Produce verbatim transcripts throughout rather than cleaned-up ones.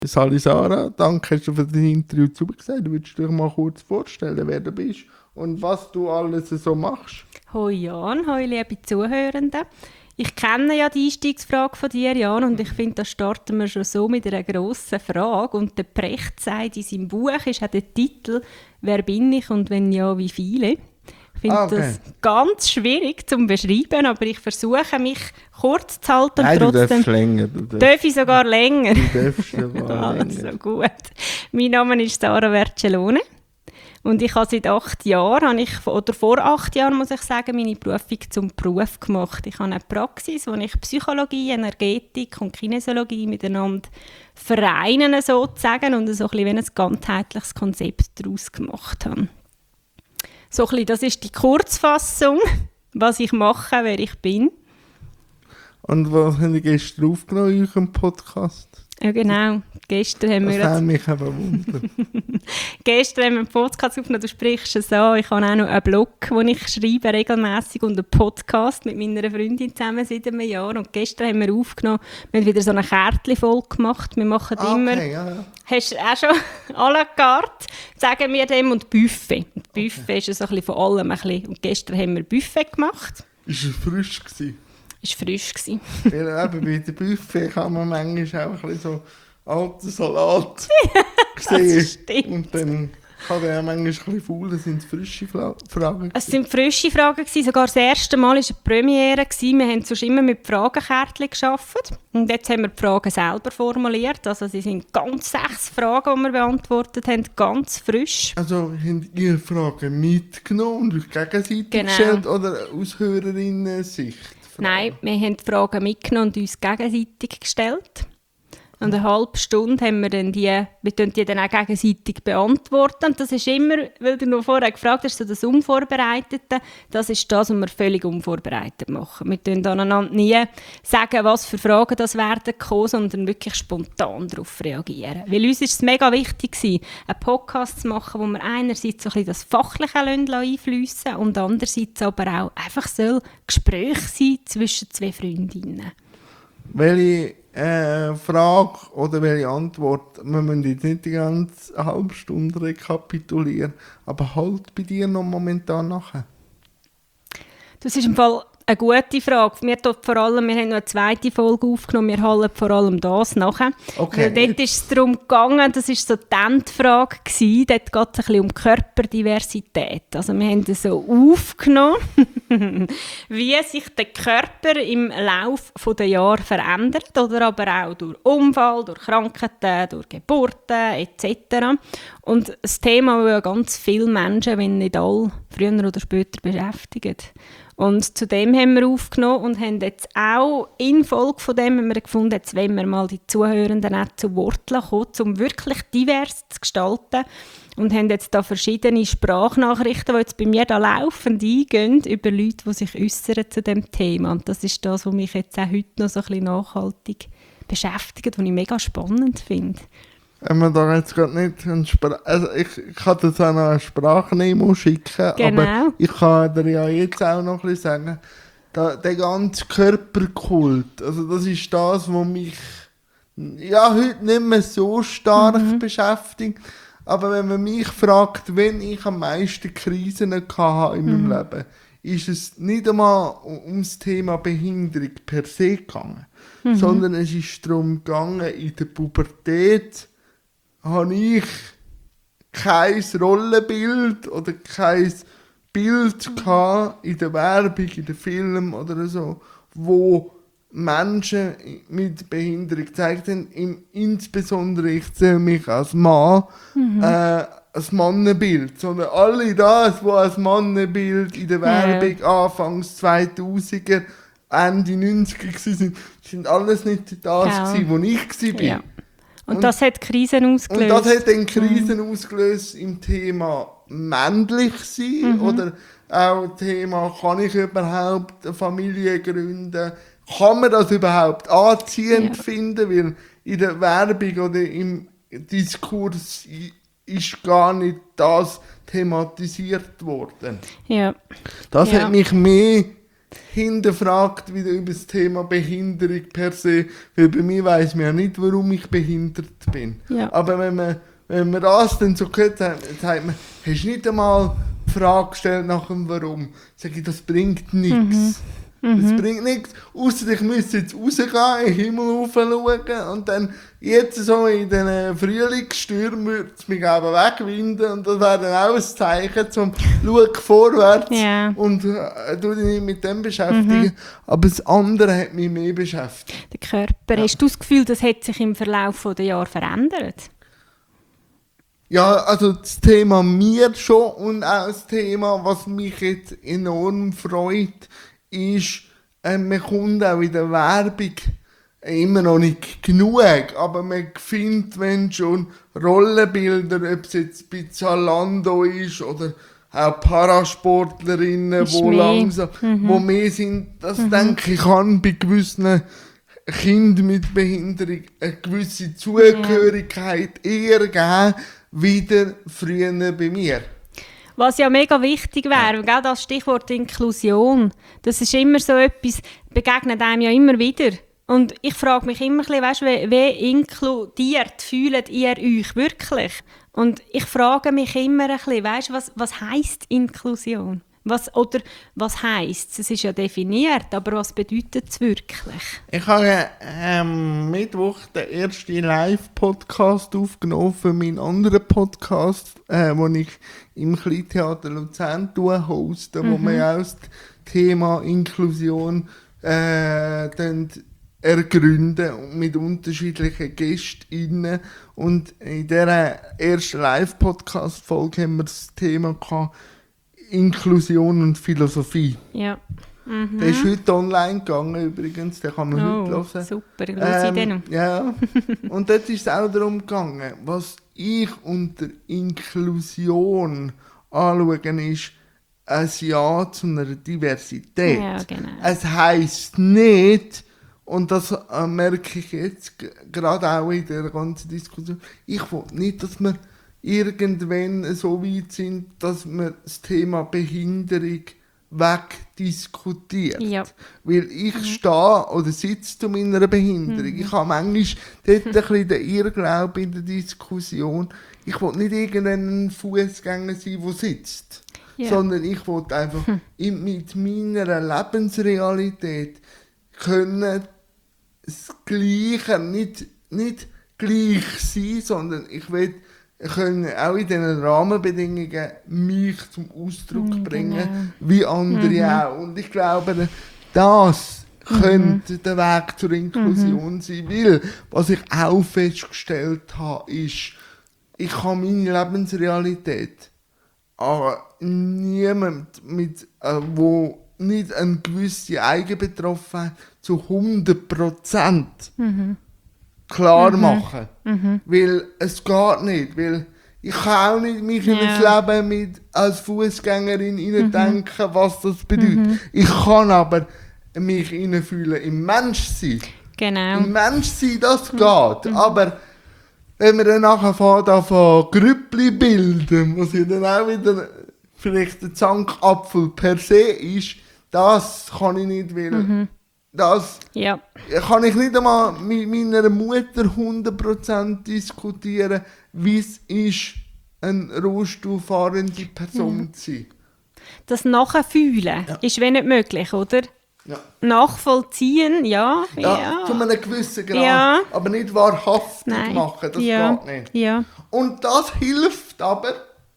Sali Sarah, danke, hast du für das Interview zugesagt. Du würdest dich mal kurz vorstellen, wer du bist und was du alles so machst. Hoi Jan, hoi liebe Zuhörenden. Ich kenne ja die Einstiegsfrage von dir, Jan, und ich finde, da starten wir schon so mit einer grossen Frage. Und der Precht sagt in seinem Buch, ist auch der Titel «Wer bin ich und wenn ja, wie viele?». Ich finde ah, okay. das ganz schwierig zu beschreiben, aber ich versuche, mich kurz zu halten. Nein, und trotzdem du darfst länger. Du darfst, darf ich sogar länger? Du darfst sogar länger. Also gut. Mein Name ist Sarah Vercellone und ich habe seit acht Jahren, habe ich, oder vor acht Jahren muss ich sagen, meine Berufung zum Beruf gemacht. Ich habe eine Praxis, wo ich Psychologie, Energetik und Kinesiologie miteinander vereinen sozusagen und so ein bisschen wie ein ganzheitliches Konzept daraus gemacht habe. So ein bisschen, das ist die Kurzfassung, was ich mache, wer ich bin. Und was haben die gestern aufgenommen in eurem Podcast? Ja genau, gestern haben das wir... Das hat mich eben wundert. Gestern haben wir einen Podcast aufgenommen, du sprichst es an. Ich habe auch noch einen Blog, wo ich schreibe regelmässig und einen Podcast mit meiner Freundin zusammen seit einem Jahr. Und gestern haben wir aufgenommen, wir haben wieder so eine Kärtchen-Folge gemacht. Wir machen ah, immer... Okay, ja, ja. Hast du auch schon à la carte, sagen wir dem, und Buffet. Und Buffet okay. ist so ein bisschen von allem ein bisschen. Und gestern haben wir Buffet gemacht. Ist es frisch gewesen? Es war frisch. Weil eben bei der Buffet kann man manchmal auch ein bisschen so alten Salat sehen. Das stimmt. Und dann kann der auch manchmal ein bisschen faul, das sind frische Fragen. Es waren frische Fragen, sogar das erste Mal war eine Premiere. Wir haben sonst immer mit Fragenkärtchen gearbeitet. Und jetzt haben wir die Fragen selber formuliert. Also es sind ganz sechs Fragen, die wir beantwortet haben, ganz frisch. Also habt ihr Fragen mitgenommen und euch gegenseitig genau. gestellt oder aus Hörerinnen-Sicht? Nein, wir haben die Fragen mitgenommen und uns gegenseitig gestellt. Und eine halbe Stunde haben wir dann die, wir die dann auch gegenseitig beantworten. Und das ist immer, weil du noch vorher gefragt hast, so das Unvorbereitete, das ist das, was wir völlig unvorbereitet machen. Wir können aneinander nie sagen, was für Fragen das werden kommen, sondern wirklich spontan darauf reagieren. Weil uns ist es mega wichtig gewesen, einen Podcast zu machen, wo wir einerseits so ein bisschen das Fachliche einfliessen lassen und andererseits aber auch einfach soll Gespräch sein zwischen zwei Freundinnen. Welche äh, Frage oder welche Antwort, wir müssen jetzt nicht die ganze halbe Stunde rekapitulieren, aber halt bei dir noch momentan nachher. Das ist im Fall eine gute Frage. Wir, vor allem, wir haben noch eine zweite Folge aufgenommen, wir halten vor allem das nachher. Okay. Weil dort ist es darum gegangen, das war so die Endfrage, dort geht es ein bisschen um Körperdiversität. Also wir haben das so aufgenommen, wie sich der Körper im Laufe der Jahre verändert, oder aber auch durch Unfall, durch Krankheiten, durch Geburten et cetera. Und das Thema, das ja ganz viele Menschen, wenn nicht alle, früher oder später beschäftigen. Und zu dem haben wir aufgenommen und haben jetzt auch in Folge von dem haben wir gefunden, jetzt wollen wir mal die Zuhörenden auch zu Wort kommen, um wirklich divers zu gestalten. Und haben jetzt da verschiedene Sprachnachrichten, die jetzt bei mir da laufend eingehen, über Leute, die sich äußern zu dem Thema. Und das ist das, was mich jetzt auch heute noch so ein bisschen nachhaltig beschäftigt, was ich mega spannend finde. Wenn man da jetzt gerade nicht eine Spra- also ich, ich kann dir zwar noch eine Sprachnemo schicken, genau. aber ich kann dir ja jetzt auch noch ein bisschen sagen, da, der ganze Körperkult, also das ist das, was mich ja heute nicht mehr so stark mhm. beschäftigt, aber wenn man mich fragt, wenn ich am meisten Krisen hatte in meinem mhm. Leben, ist es nicht einmal ums Thema Behinderung per se gegangen, mhm. sondern es ist darum gegangen, in der Pubertät habe ich kein Rollenbild oder kein Bild gehabt in der Werbung, in den Filmen oder so, wo Menschen mit Behinderung gezeigt haben. Insbesondere ich zähle mich als Mann, mhm. äh, als Mannenbild. Sondern alle das, was als Mannenbild in der Werbung ja. Anfangs zweitausender, Ende neunziger waren, sind alles nicht das, ja. gewesen, wo ich war. Ja. Und, und das hat Krisen ausgelöst. Und das hat dann Krisen mhm. ausgelöst im Thema männlich sein mhm. oder auch Thema, kann ich überhaupt eine Familie gründen? Kann man das überhaupt anziehend ja. finden? Weil in der Werbung oder im Diskurs ist gar nicht das thematisiert worden. Ja. Das ja. hat mich mehr hinterfragt wieder über das Thema Behinderung per se, weil bei mir weiss man ja nicht, warum ich behindert bin. Ja. Aber wenn man, wenn man das dann so gehört hat, sagt man, hast du nicht einmal die Frage gestellt nach dem Warum? Sag ich, das bringt nichts. Mhm. Das bringt nichts, außer ich müsste jetzt rausgehen, in den Himmel raufschauen und dann jetzt so in den Frühlingsstürmen würde es mich eben wegwinden und das wäre dann auch ein Zeichen zum «Schau vorwärts» ja. und äh, du dich nicht mit dem beschäftigen. Mhm. Aber das andere hat mich mehr beschäftigt. Der Körper. Ja. Hast du das Gefühl, das hat sich im Verlauf der Jahre verändert? Ja, also das Thema mir schon und auch das Thema, was mich jetzt enorm freut, ist, äh, man kommt auch in der Werbung immer noch nicht genug, aber man findet, wenn schon Rollenbilder, ob es jetzt bei Zalando ist oder auch Parasportlerinnen, ist wo mehr. langsam, mhm. wo mehr sind, das mhm. denke ich kann bei gewissen Kindern mit Behinderung eine gewisse Zugehörigkeit ja. eher geben, wieder früher bei mir. Was ja mega wichtig wäre, ja. das Stichwort Inklusion, das ist immer so etwas, begegnet einem ja immer wieder. Und ich frage mich immer, weißt, wie, wie inkludiert fühlt ihr euch wirklich? Und ich frage mich immer ein bisschen, weißt, was, was heisst Inklusion? Was, oder was heisst es? Es ist ja definiert, aber was bedeutet es wirklich? Ich habe am ähm, Mittwoch den ersten Live-Podcast aufgenommen für meinen anderen Podcast, äh, den ich im Kleintheater Luzern hoste, mhm. wo wir auch das Thema Inklusion äh, ergründen mit unterschiedlichen GästInnen. Und in dieser ersten Live-Podcast-Folge haben wir das Thema gehabt, Inklusion und Philosophie. Ja. Mhm. Der ist heute online gegangen übrigens, den kann man oh, heute hören. Super, ich höre ähm, den. Ja, und dort ist es auch darum gegangen, was ich unter Inklusion anschaue, ist ein Ja zu einer Diversität. Ja, genau. Es heisst nicht, und das äh, merke ich jetzt g- gerade auch in der ganzen Diskussion, ich will nicht, dass wir irgendwann so weit sind, dass man das Thema Behinderung wegdiskutiert. Ja. Weil ich mhm. stehe oder sitze zu meiner Behinderung. Mhm. Ich habe manchmal dort ein bisschen den Irrglaube in der Diskussion. Ich will nicht irgendein Fußgänger sein, der sitzt. Ja. Sondern ich will einfach hm. in, mit meiner Lebensrealität können das Gleiche, nicht, nicht gleich sein, sondern ich will können auch in diesen Rahmenbedingungen mich zum Ausdruck mm, bringen, genau. wie andere mhm. auch. Und ich glaube, das mhm. könnte der Weg zur Inklusion mhm. sein, weil was ich auch festgestellt habe, ist, ich kann meine Lebensrealität an niemand mit, äh, wo nicht eine gewisse Eigenbetroffenheit zu hundert Prozent mhm. klar mhm. machen. Mhm. Weil es geht nicht. Weil ich kann auch nicht mich yeah. in das Leben mit, als Fußgängerin hineindenken, mhm. was das bedeutet. Mhm. Ich kann aber mich hineinfühlen im Menschsein. Genau. Im Menschsein, das mhm. geht. Mhm. Aber wenn wir dann nachher fahren, von Grüppli bilden, was ja dann auch wieder vielleicht der Zankapfel per se ist, das kann ich nicht, weil mhm. das ja. kann ich nicht einmal mit meiner Mutter hundert Prozent diskutieren, wie es ist, eine rollstuhlfahrende Person mhm. zu sein. Das Nachfühlen ja. ist wenn nicht möglich, oder? Ja. Nachvollziehen, ja. Ja, ja. zu einem gewissen Grad. Ja. Aber nicht wahrhaftig Nein. machen, das ja. geht nicht. Ja. Und das hilft aber,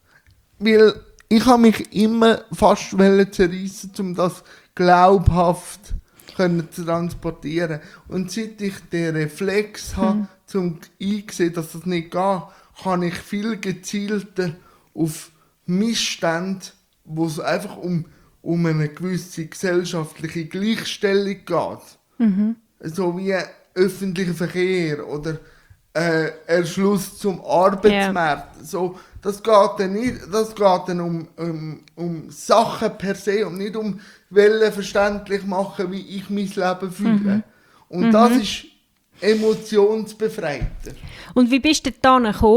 weil ich habe mich immer fast zerreissen, um das glaubhaft können zu transportieren. Und seit ich den Reflex habe, hm. zum einsehen, dass das nicht geht, kann ich viel gezielter auf Missstände, wo es einfach um, um eine gewisse gesellschaftliche Gleichstellung geht. Mhm. So wie öffentlicher Verkehr oder äh, Erschluss zum Arbeitsmarkt. Yeah. So, das geht dann nicht, das geht dann um, um, um Sachen per se und nicht um Wellen verständlich machen, wie ich mein Leben fühle. Mhm. Und mhm. das ist emotionsbefreiter. Und wie bist du da gekommen?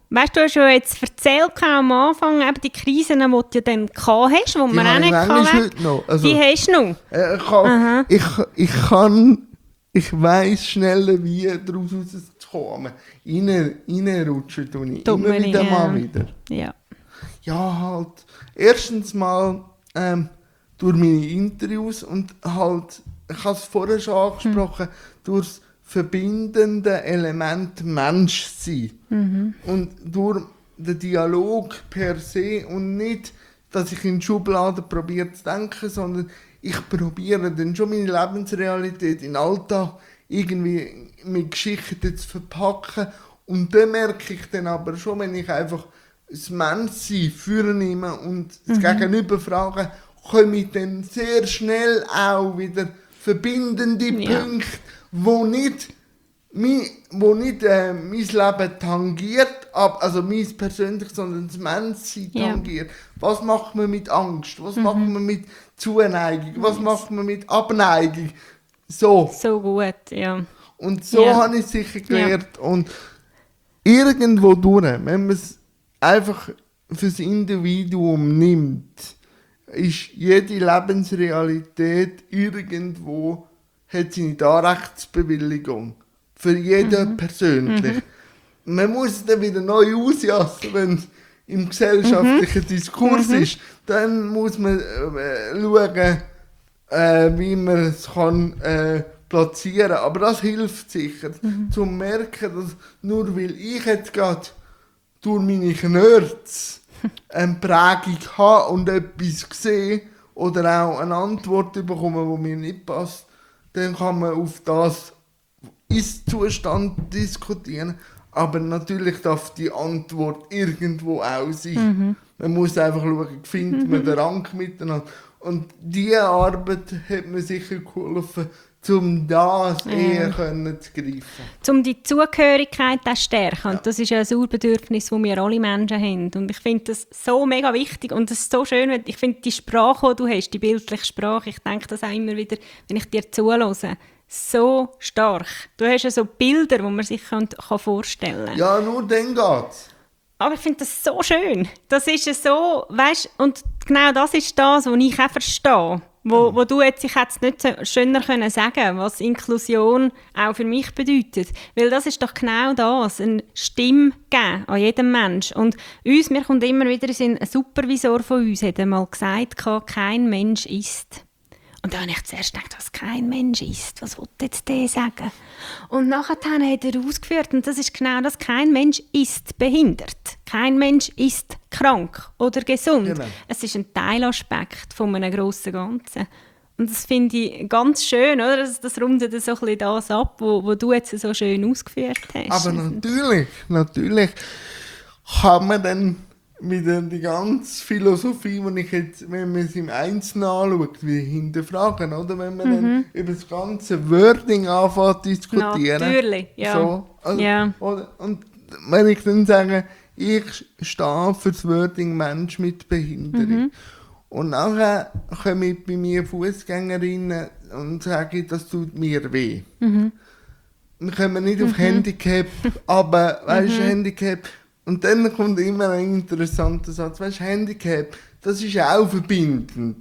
Weißt du, du hast ja jetzt erzählt am Anfang, eben die Krisen, die du ja dann gehabt hast, die man auch nicht kann. Heute noch. Also, die hast du noch? Äh, ich, kann, ich, ich kann, ich weiss schneller, wie daraus rauszukommen. Rein, reinrutschen tue ich Tut immer wieder ja. mal wieder. Ja. Ja, halt. Erstens mal ähm, durch meine Interviews und halt, ich habe es vorher schon angesprochen, hm. durch das verbindende Element Menschsein. Mhm. Und durch den Dialog per se und nicht, dass ich in Schubladen probiere zu denken, sondern ich probiere dann schon meine Lebensrealität in den Alltag irgendwie mit Geschichten zu verpacken. Und dann merke ich dann aber schon, wenn ich einfach das Menschsein vornehme und das mhm. Gegenüber frage, komme ich dann sehr schnell auch wieder verbindende ja. Punkte, wo nicht, mein, wo nicht äh, mein Leben tangiert, ab, also mein persönlich, sondern das Menschsein ja. tangiert. Was macht man mit Angst? Was mhm. macht man mit Zuneigung? Was yes. macht man mit Abneigung? So. So gut, ja. Und so ja. habe ich es sicher gelernt. Ja. Und irgendwo durch, wenn man es einfach fürs Individuum nimmt, ist jede Lebensrealität irgendwo, hat seine Anrechtsbewilligung. Für jeden mhm. persönlich. Mhm. Man muss es dann wieder neu ausjassen, wenn es im gesellschaftlichen mhm. Diskurs mhm. ist. Dann muss man äh, schauen, äh, wie man es kann, äh, platzieren kann. Aber das hilft sicher, mhm. zu merken, dass nur weil ich jetzt gerade durch meine Knörz eine Prägung habe und etwas sehe oder auch eine Antwort bekomme, die mir nicht passt, dann kann man auf das Ist-Zustand diskutieren. Aber natürlich darf die Antwort irgendwo auch sein. Mhm. Man muss einfach schauen, findet mhm. man den Rang miteinander. Und diese Arbeit hat mir sicher geholfen, um das ja. eher können zu greifen. Um die Zugehörigkeit zu stärken. Ja. Und das ist ja ein Urbedürfnis, das wir alle Menschen haben. Und ich finde das so mega wichtig. Und es ist so schön, ich finde die Sprache, die du hast, die bildliche Sprache, ich denke das auch immer wieder, wenn ich dir zuhöre, so stark. Du hast ja so Bilder, die man sich kann, kann vorstellen kann. Ja, nur dann geht's. Aber ich finde das so schön. Das ist ja so, weißt, und genau das ist das, was ich auch verstehe. Wo, wo du jetzt, ich hätte es nicht so schöner können sagen, was Inklusion auch für mich bedeutet. Weil das ist doch genau das, eine Stimme geben an jedem Mensch. Und uns, mir kommt immer wieder ein Supervisor von uns, hat einmal gesagt, kein Mensch ist. Und da habe ich zuerst gedacht, was kein Mensch ist. Was will jetzt der sagen? Und nachher hat er ausgeführt, und das ist genau das, kein Mensch ist behindert. Kein Mensch ist krank oder gesund. Genau. Es ist ein Teilaspekt von einem grossen Ganzen. Und das finde ich ganz schön, oder? Das, das rundet so ein bisschen das ab, wo, wo du jetzt so schön ausgeführt hast. Aber natürlich, natürlich kann man dann mit der ganzen Philosophie, die ich jetzt, wenn man es im Einzelnen anschaut, wieder hinterfragen, oder? Wenn man mhm. dann über das ganze Wording anfängt zu diskutieren. Natürlich, ja. So, also, ja. Oder, und wenn ich dann sage, ich stehe für das Wording Mensch mit Behinderung. Mhm. Und nachher kommen bei mir Fußgängerinnen und sagen, das tut mir weh. Mhm. Wir kommen nicht auf mhm. Handicap, aber weißt du, mhm. Handicap. Und dann kommt immer ein interessanter Satz. Weißt du, Handicap, das ist ja auch verbindend.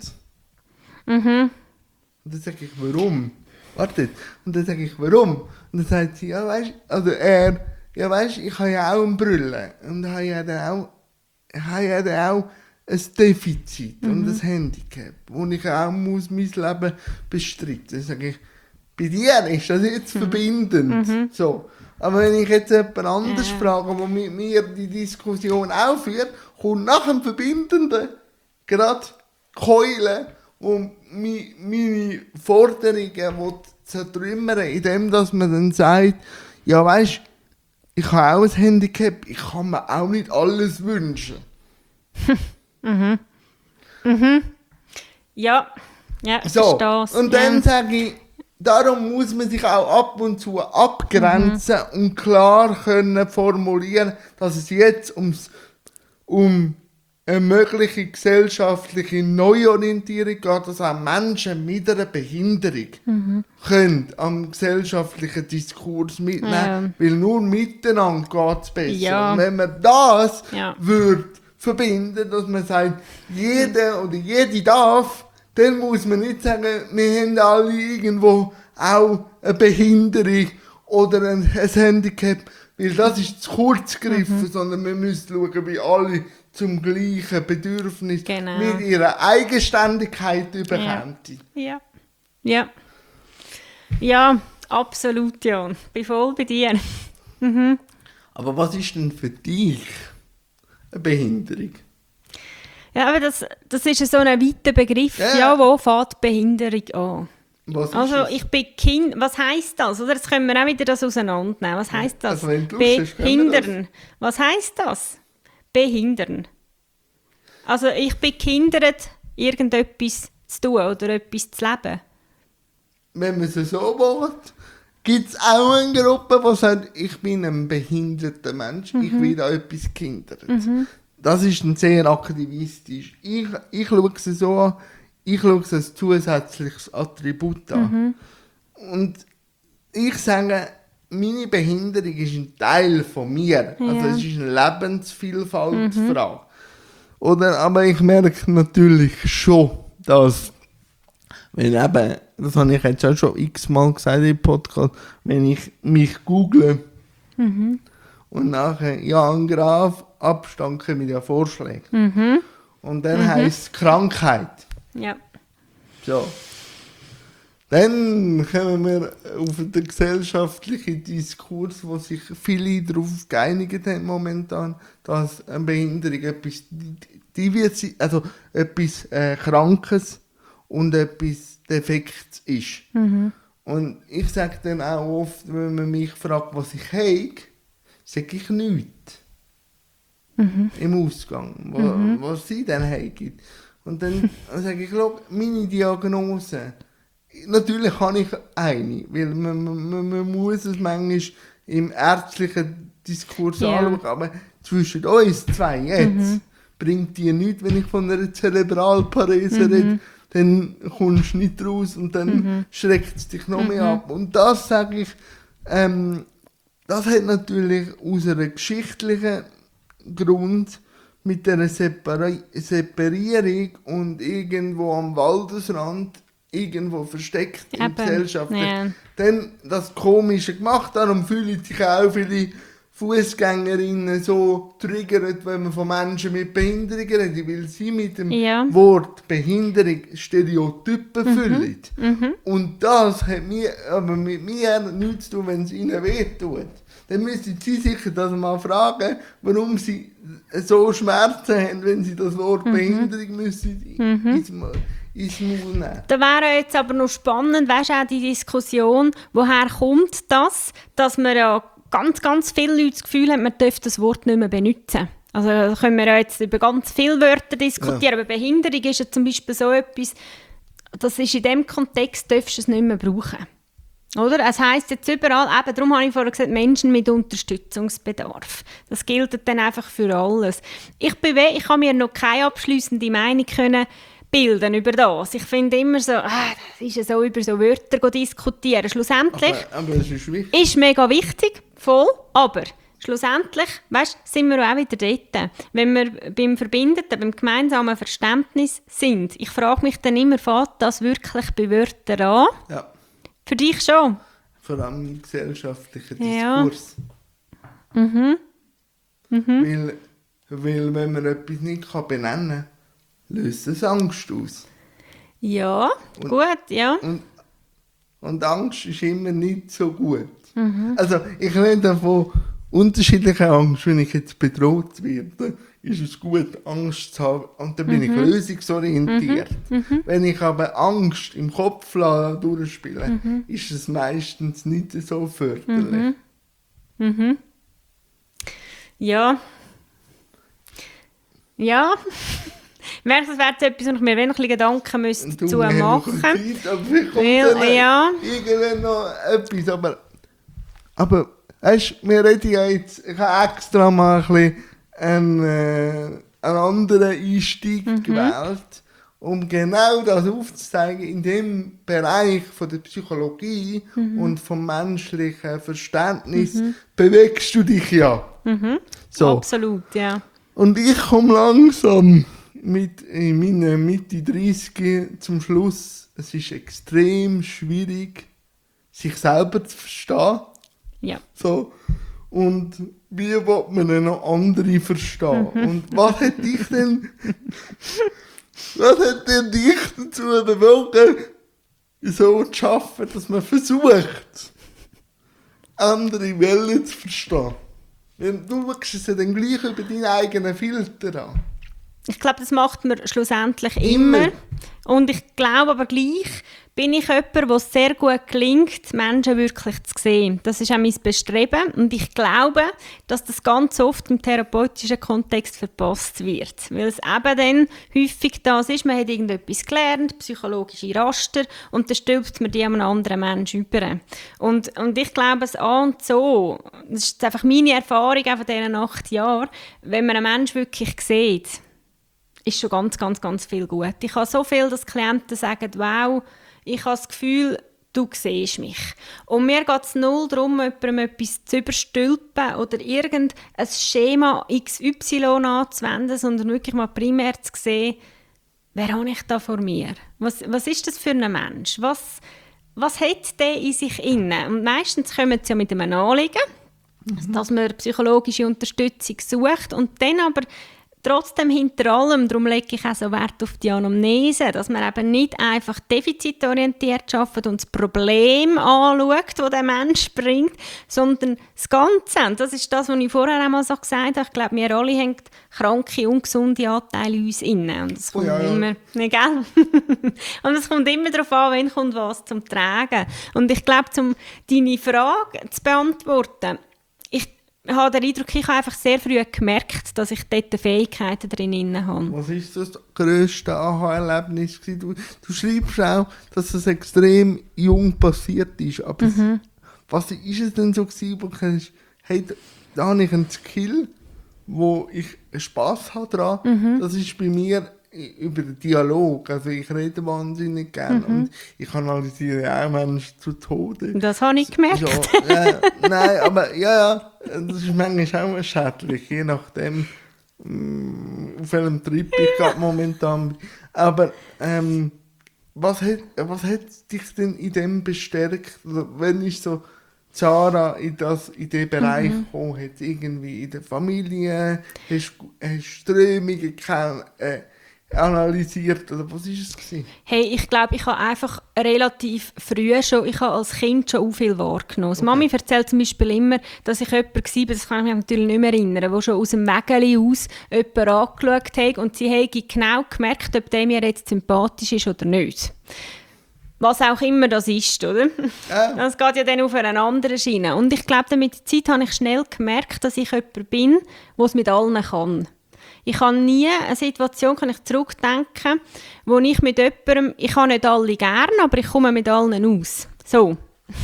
Mhm. Und dann sage ich, warum? Wartet. Und dann sage ich, warum? Und dann sagt sie, ja, weißt du, also er, ja, weißt du, ich habe ja auch eine Brille. Und habe ja dann auch, ich habe ja dann auch ein Defizit mhm. und ein Handicap, wo ich auch muss mein Leben bestreiten. Dann sage ich, bei dir ist das jetzt mhm. verbindend. Mhm. So. Aber wenn ich jetzt jemand anderes ja. frage, der mit mir die Diskussion auch führt, kommt nach dem Verbindenden gerade Keule, wo meine Forderungen zertrümmern, indem dass man dann sagt, ja weisst, ich habe auch ein Handicap, ich kann mir auch nicht alles wünschen. mhm. Mhm. Ja, ja, ich so. verstehe es. Und dann ja. sage ich, darum muss man sich auch ab und zu abgrenzen mhm. und klar können formulieren, dass es jetzt ums, um eine mögliche gesellschaftliche Neuorientierung geht, dass auch Menschen mit einer Behinderung mhm. können am gesellschaftlichen Diskurs mitnehmen, ja. weil nur miteinander geht es besser. Ja. Und wenn man das ja. würde verbinden, dass man sagt, jeder oder jede darf, dann muss man nicht sagen, wir haben alle irgendwo auch eine Behinderung oder ein, ein Handicap, weil das ist zu kurz gegriffen, mhm. sondern wir müssen schauen, wie alle zum gleichen Bedürfnis genau. mit ihrer Eigenständigkeit überkommen. Ja. ja. Ja, absolut, ja. Ich bin voll bei dir. mhm. Aber was ist denn für dich eine Behinderung? Ja, aber das, das ist so ein weiter Begriff. Ja, ja wo fängt Behinderung an? Was also ist ich bin Kind. Was heisst das? Oder jetzt können wir auch wieder das auseinandernehmen. Was heisst das? Also wenn du Lust hast, Behindern. Was heisst das? Behindern. Also ich bin gehindert, irgendetwas zu tun oder etwas zu leben. Wenn man es so will, gibt es auch eine Gruppe, die sagt, ich bin ein behinderter Mensch, mhm. ich bin da etwas gehindert. Mhm. Das ist ein sehr aktivistisch. Ich, ich schaue es so an, ich schaue es als zusätzliches Attribut an. Mhm. Und ich sage, meine Behinderung ist ein Teil von mir. Ja. Also es ist eine Lebensvielfaltsfrage. Mhm. Oder, aber ich merke natürlich schon, dass, wenn eben, das habe ich jetzt auch schon x-mal gesagt im Podcast, wenn ich mich google mhm. und nachher Jan Graf, Abstand kommen ja Vorschläge. Mhm. Und dann mhm. heisst es Krankheit. Ja. So. Dann kommen wir auf den gesellschaftlichen Diskurs, wo sich viele darauf geeinigt haben momentan, dass eine Behinderung etwas, also etwas äh, Krankes und etwas Defektes ist. Mhm. Und ich sage dann auch oft, wenn man mich fragt, was ich habe, sage ich nichts. Mhm. Im Ausgang, wo, mhm. was sie dann haben. Und dann sage ich, glaube, meine Diagnose, natürlich habe ich eine, weil man, man, man muss es manchmal im ärztlichen Diskurs yeah. anschauen, aber zwischen uns zwei jetzt mhm. bringt dir nichts, wenn ich von einer Zerebralparese mhm. rede, dann kommst du nicht raus und dann mhm. schreckt es dich noch mehr mhm. ab. Und das sage ich, ähm, das hat natürlich aus einem geschichtlichen Grund mit einer Separi- Separierung und irgendwo am Waldesrand, irgendwo versteckt in der Gesellschaft, ja. dann das Komische gemacht. Darum fühlen sich auch viele Fußgängerinnen so triggert, wenn man von Menschen mit Behinderungen redet, weil sie mit dem ja. Wort Behinderung Stereotypen mhm. füllen. Mhm. Und das hat mir, aber mit mir nichts zu tun, wenn es ihnen wehtut. Dann müssen Sie sicher das mal fragen, warum Sie so Schmerzen haben, wenn Sie das Wort mhm. Behinderung müssen mhm. ins, ins Maul nehmen. Da wäre jetzt aber noch spannend, weißt du, auch die Diskussion, woher kommt das, dass man ja ganz, ganz viele Leute das Gefühl haben, man dürfte das Wort nicht mehr benutzen. Also da können wir ja jetzt über ganz viele Wörter diskutieren, ja. aber Behinderung ist ja zum Beispiel so etwas, das ist in diesem Kontext, darfst du es nicht mehr brauchen. Oder? Es heisst jetzt überall, eben, darum habe ich vorhin gesagt, Menschen mit Unterstützungsbedarf. Das gilt dann einfach für alles. Ich, bewe- ich habe mir noch keine abschliessende Meinung können bilden über das. Ich finde immer so, ah, das ist ja so, über so Wörter diskutieren. Schlussendlich aber, aber das ist, wichtig. ist mega wichtig, voll, aber schlussendlich, weißt, sind wir auch wieder dort. Wenn wir beim Verbindeten, beim gemeinsamen Verständnis sind, ich frage mich dann immer, fängt das wirklich bei Wörtern an? Ja. Für dich schon? Vor allem im gesellschaftlichen Diskurs. Ja. Mhm. Mhm. Weil, weil wenn man etwas nicht kann benennen kann, löst es Angst aus. Ja, und, gut, ja. Und, und Angst ist immer nicht so gut. Mhm. Also ich rede davon unterschiedlichen Angst. Wenn ich jetzt bedroht werde, ist es gut, Angst zu haben. Und dann bin mhm. ich lösungsorientiert. Mhm. Mhm. Wenn ich aber Angst im Kopf durchspiele, mhm. ist es meistens nicht so förderlich. Mhm. Mhm. Ja. Ja. Ich merke, das wäre jetzt etwas, wo ich mir noch ein bisschen Gedanken müsste dazu machen. Zeit, aber vielleicht kommt Weil, ja. irgendwann noch etwas. Aber, aber weißt, wir reden ja jetzt, ich habe extra mal ein bisschen, ähm, äh, einen anderen Einstieg Mhm. gewählt, um genau das aufzuzeigen. In dem Bereich von der Psychologie Mhm. und vom menschlichen Verständnis bewegst du dich ja. Mhm. So. Absolut, ja. Und ich komme langsam mit in meinen Mitte dreißig zum Schluss, es ist extrem schwierig, sich selber zu verstehen. Ja. So. Und wie will man denn noch andere verstehen? Und was hat dich denn, was hat denn dich dazu bewogen, so zu schaffen, dass man versucht, andere Wellen zu verstehen? Weil du schaust es ja dann gleich über deinen eigenen Filter an. Ich glaube, das macht man schlussendlich immer. Immer. Und ich glaube aber gleich, bin ich jemand, wo es sehr gut gelingt, Menschen wirklich zu sehen. Das ist auch mein Bestreben. Und ich glaube, dass das ganz oft im therapeutischen Kontext verpasst wird. Weil es eben dann häufig das ist, man hat irgendetwas gelernt, psychologische Raster, und dann stülpt man die einem anderen Menschen über. Und, und ich glaube, es an und so, das ist einfach meine Erfahrung auch von diesen acht Jahren, wenn man einen Menschen wirklich sieht, ist schon ganz, ganz, ganz viel gut. Ich habe so viel, dass Klienten sagen, wow, ich habe das Gefühl, du siehst mich. Und mir geht es null darum, jemandem etwas zu überstülpen oder irgendein Schema X Y anzuwenden, sondern wirklich mal primär zu sehen, wer habe ich da vor mir? Was, was ist das für ein Mensch? Was, was hat der in sich inne? Und meistens kommen sie ja mit einem Anliegen, mhm. dass man psychologische Unterstützung sucht und dann aber trotzdem hinter allem, darum lege ich auch so Wert auf die Anamnese, dass man eben nicht einfach defizitorientiert arbeitet und das Problem anschaut, das der Mensch bringt, sondern das Ganze. Und das ist das, was ich vorher einmal so gesagt habe. Ich glaube, wir alle haben kranke, ungesunde Anteile in uns inne. Und es kommt ja, ja. immer, ne, gell? Und es kommt immer darauf an, wann kommt was zum Tragen. Und ich glaube, um deine Frage zu beantworten, ich Ich habe den Eindruck, ich habe einfach sehr früh gemerkt, dass ich dort Fähigkeiten drin habe. Was war das grösste Aha-Erlebnis? Du, du schreibst auch, dass es extrem jung passiert ist. Aber Mhm. es, was war es denn so, gewesen, wo du denkst, hey, da habe ich einen Skill, wo ich Spass habe dran. Mhm. Das ist bei mir über den Dialog. Also ich rede wahnsinnig gerne Mhm. und ich analysiere auch Menschen zu Tode. Das habe ich gemerkt. So, ja, nein, aber ja, ja, das ist manchmal auch schädlich, je nachdem, mh, auf welchem Trip ich gerade momentan bin. Aber ähm, was, hat, was hat dich denn in dem bestärkt? Also, wenn ich so Zara in, das, in diesen Bereich Mhm. gekommen hat, irgendwie in der Familie, hast du Strömungen gekannt, äh, analysiert, oder was war es gewesen? Hey, ich glaube, ich habe einfach relativ früh schon, ich habe als Kind schon auch viel wahrgenommen. Okay. Mami erzählt zum Beispiel immer, dass ich jemand war, das kann ich mich natürlich nicht mehr erinnern, der schon aus dem Wägeli aus jemanden angeschaut hat und sie hätte genau gemerkt, ob der mir jetzt sympathisch ist oder nicht. Was auch immer das ist, oder? Ja. Das geht ja dann auf einer anderen Schiene. Und ich glaube, mit der Zeit habe ich schnell gemerkt, dass ich jemand bin, der es mit allen kann. Ich habe nie eine Situation, kann ich zurückdenken, wo ich mit jemandem, ich habe nicht alle gern, aber ich komme mit allen aus. So.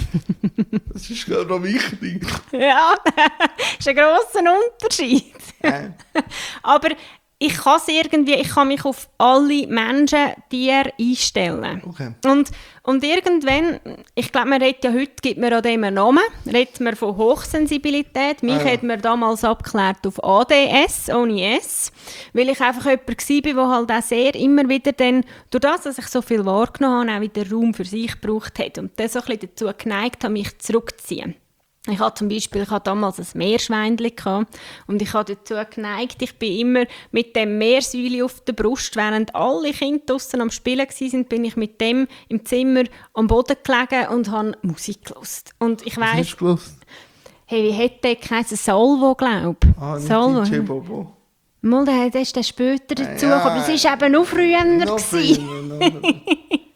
Das ist gerade noch wichtig. Ja, das ist ein grosser Unterschied. Ja. Aber ich kann es irgendwie, ich kann mich auf alle Menschen, Tiere einstellen. Okay. Und, und irgendwann, ich glaube, man redet ja heute, gibt man an dem einen Namen, redet man von Hochsensibilität. Mich Ah, ja. hat man damals abgeklärt auf A D S, ohne S, weil ich einfach jemand war, der halt auch sehr immer wieder dann, durch das, dass ich so viel wahrgenommen habe, auch wieder Raum für sich gebraucht hat und dann so ein bisschen dazu geneigt habe, mich zurückzuziehen. Ich hatte zum Beispiel, ich hatte damals ein Meerschweinchen gehabt, und ich habe dazu geneigt, ich bin immer mit dem Meersäule auf der Brust, während alle Kinder draussen am Spielen waren, bin ich mit dem im Zimmer am Boden gelegen und habe Musik gehört. Und ich Was weiss, hast du gewusst? hey, wie hat der geheißen? Salvo, glaube ich. Ah, nicht Salvo. D J Bobo. Mal, der der ist dann später Ja, dazu gekommen, aber es war eben noch früher. Noch gewesen. früher, noch früher.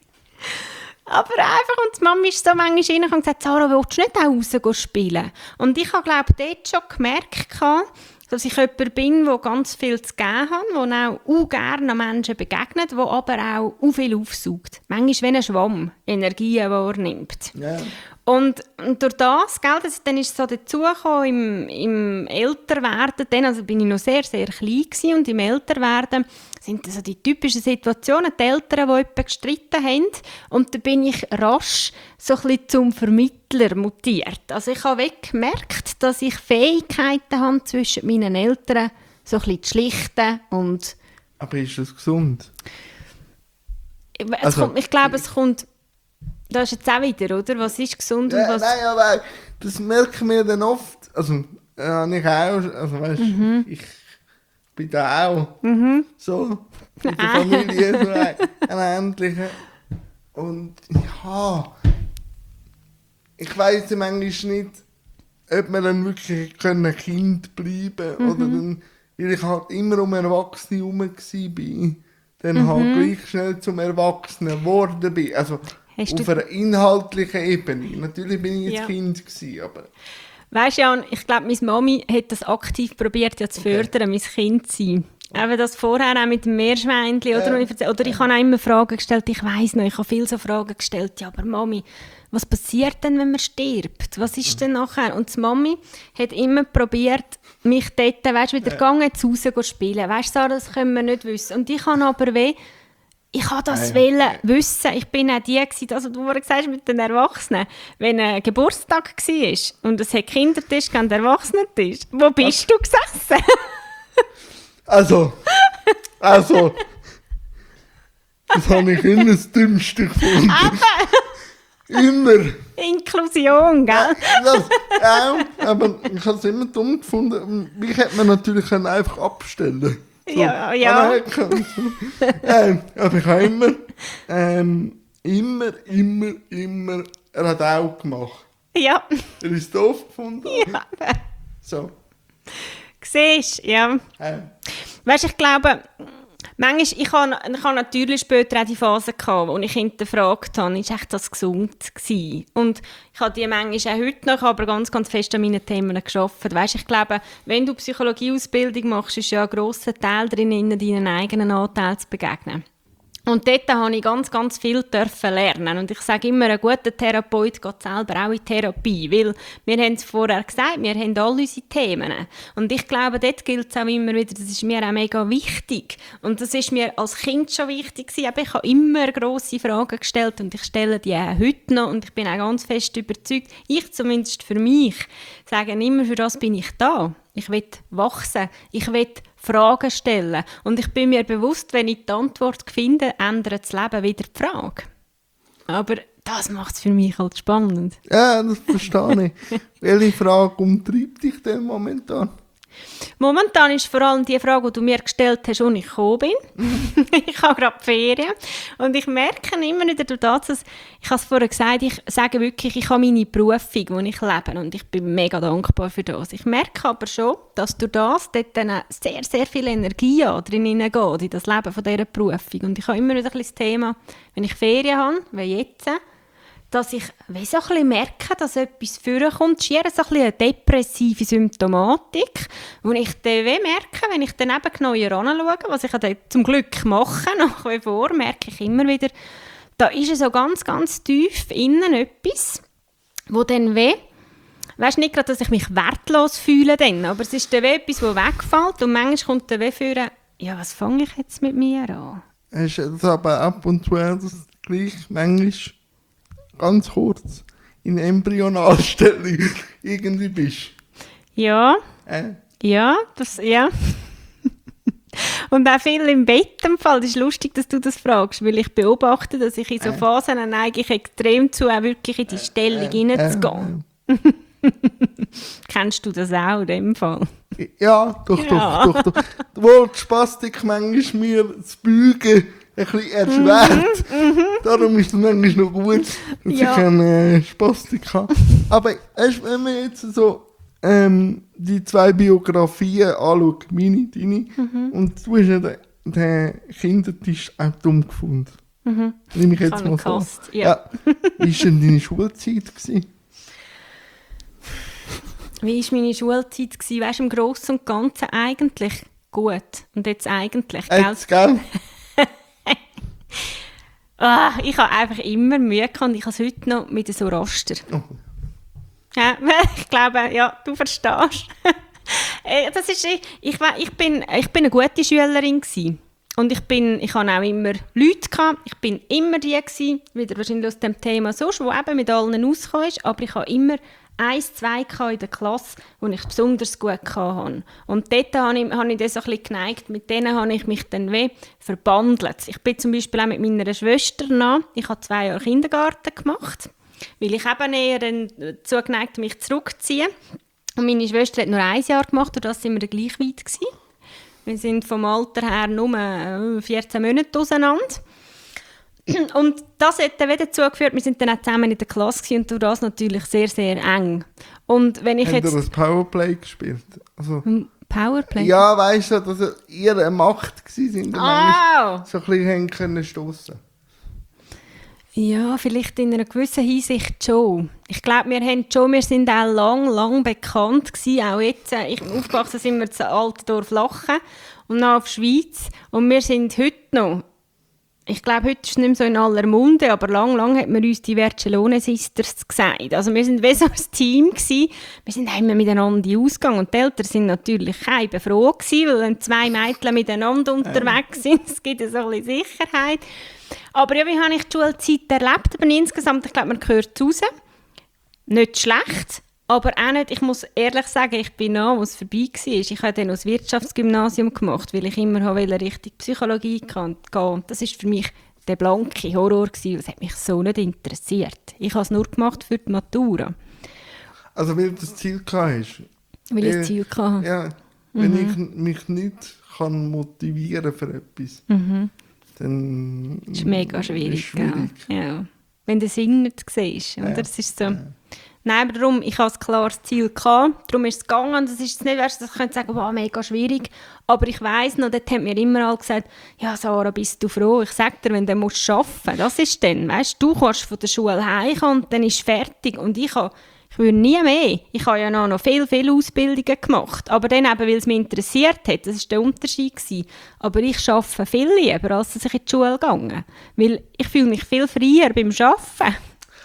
Aber einfach, und die Mama ist so manchmal reingekommen und gesagt, Sarah, willst du nicht auch raus spielen? Und ich habe, glaube ich, dort schon gemerkt, dass ich jemand bin, der ganz viel zu geben hat, der auch uh, gerne Menschen begegnet, der aber auch uh, viel aufsaugt. Manchmal wie ein Schwamm Energien wahrnimmt. Ja. Und, und durch das, gell, das, dann ist es so dazugekommen im, im Älterwerden, dann, also bin ich noch sehr, sehr klein gewesen, und im Älterwerden sind das so die typischen Situationen, die Eltern, die etwa gestritten haben, und da bin ich rasch so ein bisschen zum Vermittler mutiert. Also ich habe wirklich gemerkt, dass ich Fähigkeiten habe, zwischen meinen Eltern so ein bisschen zu schlichten und... Aber ist das gesund? Es Also, kommt, ich glaube, es kommt... Das ist jetzt auch wieder, oder? Was ist gesund und Ja, was... nein, aber das merken wir dann oft. Also, ja, ich auch. Also, weißt, Mhm. ich bin da auch Mhm. so mit der Familie so ein, ein Ähnlicher. Und ja, ich weiss ja manchmal nicht, ob wir dann wirklich können Kind bleiben können. Mhm. Oder dann, weil ich halt immer um Erwachsene herum war, dann Mhm. halt gleich schnell zum Erwachsenen geworden bin. Also, Hast auf du- einer inhaltlichen Ebene. Natürlich bin ich jetzt Ja. Kind gewesen, aber... Weisst du, Jan, ich glaube, meine Mami hat das aktiv probiert, ja, zu Okay. fördern, mein Kind zu sein. Eben das vorher auch mit dem Meerschweinchen, oder? Ja. Und ich erzähl- Oder ich habe auch immer Fragen gestellt, ich weiss noch, ich habe viele so Fragen gestellt, ja, aber Mami, was passiert denn, wenn man stirbt? Was ist denn nachher? Und die Mami hat immer probiert, mich dort, weißt du, wieder Ja. gegangen, zu Hause zu spielen. Weißt du, Sarah, das können wir nicht wissen. Und ich habe aber weh, ich habe das Ah, ja. wollen wissen. Ich bin auch die gewesen, also du vorhin gesagt hast, mit den Erwachsenen. Wenn ein Geburtstag war und es hat Kindertisch und Erwachsenentisch, wo bist du gesessen? Also, also... Das habe ich immer das Dümmste gefunden. Immer. Inklusion, gell? Das auch, aber ich habe es immer dumm gefunden. Mich hätte man natürlich können einfach abstellen. So, Ja, ja. anerkannt. ähm, aber ich habe immer, ähm, immer, immer, immer Radau gemacht. Ja. Er ist doof gefunden. Ja. So. Siehst du, ja. Ähm, Weißt du, ich glaube, manchmal, ich habe, ich habe natürlich später auch die Phase gehabt, wo ich hinterfragt habe, ist echt das gesund gewesen? Und ich habe die manchmal auch heute noch, aber ganz, ganz fest an meinen Themen gearbeitet. Weißt du, ich glaube, wenn du Psychologieausbildung machst, ist ja ein grosser Teil drin, deinen eigenen Anteilen zu begegnen. Und dort durfte ich ganz, ganz viel dürfen lernen. Und ich sage immer, ein guter Therapeut geht selber auch in Therapie. Weil wir haben es vorher gesagt, wir haben alle unsere Themen. Und ich glaube, dort gilt es auch immer wieder, das ist mir auch mega wichtig. Und das ist mir als Kind schon wichtig gewesen. Aber ich habe immer grosse Fragen gestellt und ich stelle die auch heute noch. Und ich bin auch ganz fest überzeugt, ich zumindest für mich, sage immer, für das bin ich da. Ich will wachsen, ich will Fragen stellen. Und ich bin mir bewusst, wenn ich die Antwort finde, ändert das Leben wieder die Frage. Aber das macht es für mich halt spannend. ja, das verstehe ich. Welche Frage umtreibt dich denn momentan? Momentan ist vor allem die Frage, die du mir gestellt hast, als ich gekommen bin. Ich habe gerade Ferien. Und ich merke immer wieder durch das, dass, ich habe es vorher gesagt, ich sage wirklich, ich habe meine Berufung, die ich lebe. Und ich bin mega dankbar für das. Ich merke aber schon, dass durch das dort dann sehr, sehr viel Energie drin hineingeht, in das Leben von dieser Berufung. Und ich habe immer wieder ein bisschen das Thema, wenn ich Ferien habe, wie jetzt, dass ich wie so ein bisschen merke, dass etwas vorkommt, schier so ein bisschen eine depressive Symptomatik, wo ich dann wie merke, wenn ich dann eben genauer anschaue, was ich dann zum Glück mache, nach wie vor, merke ich immer wieder, da ist so ganz, ganz tief innen etwas, wo dann wie, weisst nicht gerade, dass ich mich wertlos fühle dann, aber es ist dann wie etwas, das wegfällt und manchmal kommt dann wie vor, ja, was fange ich jetzt mit mir an? Hast du das aber ab und zu auch das gleich, manchmal ganz kurz in Embryonalstellung irgendwie bist? Ja. Äh? Ja, das, ja. Und auch viel im Bett im Fall. Das ist lustig, dass du das fragst, weil ich beobachte, dass ich in so Phasen eigentlich extrem zu, auch wirklich in die Stellung hineinzugehen. Kennst du das auch in dem Fall? Ja, doch, Ja. doch, doch, doch. Wo die Spastik manchmal mir das Bügen ein bisschen erschwert. Darum ist es manchmal noch gut, dass Ja. ich eine äh, Spastik habe. Aber weißt, wenn man jetzt so ähm, die zwei Biografien anschaut, meine, deine, und du hast ja den, den Kindertisch auch dumm gefunden. Mhm. Nehme ich jetzt Kann mal er so. gehasst, ja. Wie war denn deine Schulzeit? Gewesen? Wie war meine Schulzeit? Gewesen? Weißt du, im Grossen und Ganzen eigentlich gut. Und jetzt eigentlich, gell? Jetzt, gell? Ah, ich habe einfach immer Mühe gehabt und ich habe es heute noch mit so Raster. Oh. Ja, ich glaube, ja, du verstehst. Das ist, ich, ich, ich, bin, ich bin eine gute Schülerin gewesen. Und ich bin, ich hatte auch immer Leute gehabt. Ich bin immer die gewesen, wieder wahrscheinlich aus dem Thema sonst, wo eben mit allen rausgekommen ist. Aber ich habe immer eins, zwei in der Klasse, die ich besonders gut hatte. Und dort habe ich, habe ich das so ein bisschen geneigt. Mit denen habe ich mich dann weh verbandelt. Ich bin zum Beispiel auch mit meiner Schwester nach. Ich habe zwei Jahre Kindergarten gemacht, weil ich eben eher dazu geneigt, mich zurückzuziehen. Und meine Schwester hat nur ein Jahr gemacht, und das waren wir gleich weit gewesen. Wir sind vom Alter her nur vierzehn Monate auseinander. Und das hat dann wieder dazu geführt, wir sind dann auch zusammen in der Klasse gewesen, und durch das natürlich sehr, sehr eng. Und wenn ich Habt jetzt... ihr das Powerplay gespielt? Also, Powerplay? ja, weißt du, dass ihr eine Macht gewesen sind, Oh. so ein bisschen können stossen. Ja, vielleicht in einer gewissen Hinsicht schon. Ich glaube, wir haben schon, wir sind auch lang, lang bekannt gewesen. Auch jetzt, äh, ich bin aufgewachsen, sind wir zu Altendorf Lachen und dann auf Schweiz. Und wir sind heute noch, ich glaube, heute ist es nicht mehr so in aller Munde, aber lang, lang hat man uns die Vercellone Sisters gesagt. Also wir sind wie so ein Team gewesen. Wir sind immer miteinander ausgegangen. Und die Eltern sind natürlich keine froh gewesen, weil wenn zwei Mädchen miteinander unterwegs sind, es gibt so ein bisschen Sicherheit. Aber ja, wie habe ich die Schulzeit erlebt? Aber insgesamt, ich glaube, man gehört raus. Nicht schlecht, aber auch nicht, ich muss ehrlich sagen, ich bin nach, als es vorbei war. Ich habe dann noch das Wirtschaftsgymnasium gemacht, weil ich immer Richtung Psychologie gehen wollte. Das war für mich der blanke Horror gewesen. Das hat mich so nicht interessiert. Ich habe es nur gemacht für die Matura. Also weil du das Ziel hast? Weil ich äh, das Ziel hatte. Ja, wenn mhm. ich mich nicht kann motivieren für etwas, mhm. dann... Das ist mega schwierig. Ist schwierig. Ja. Wenn du den Sinn nicht siehst. Oder? Ja. Das ist so... Ja. Nein, aber darum, ich hatte ein klares Ziel gehabt, darum ist es gegangen. Das ist nicht, weißt, dass ich könnte sagen, wow, mega schwierig. Aber ich weiss noch, dort haben mir immer alle gesagt, ja Sarah, bist du froh? Ich sage dir, wenn du musst arbeiten, das ist dann, weißt, du kannst von der Schule heimkommen und dann ist es fertig. Und ich habe, ich würde nie mehr. Ich habe ja noch viel, viele Ausbildungen gemacht. Aber dann eben, weil es mich interessiert hat, das war der Unterschied gewesen. Aber ich arbeite viel lieber, als dass ich in die Schule gehe. Weil ich fühle mich viel freier beim Arbeiten.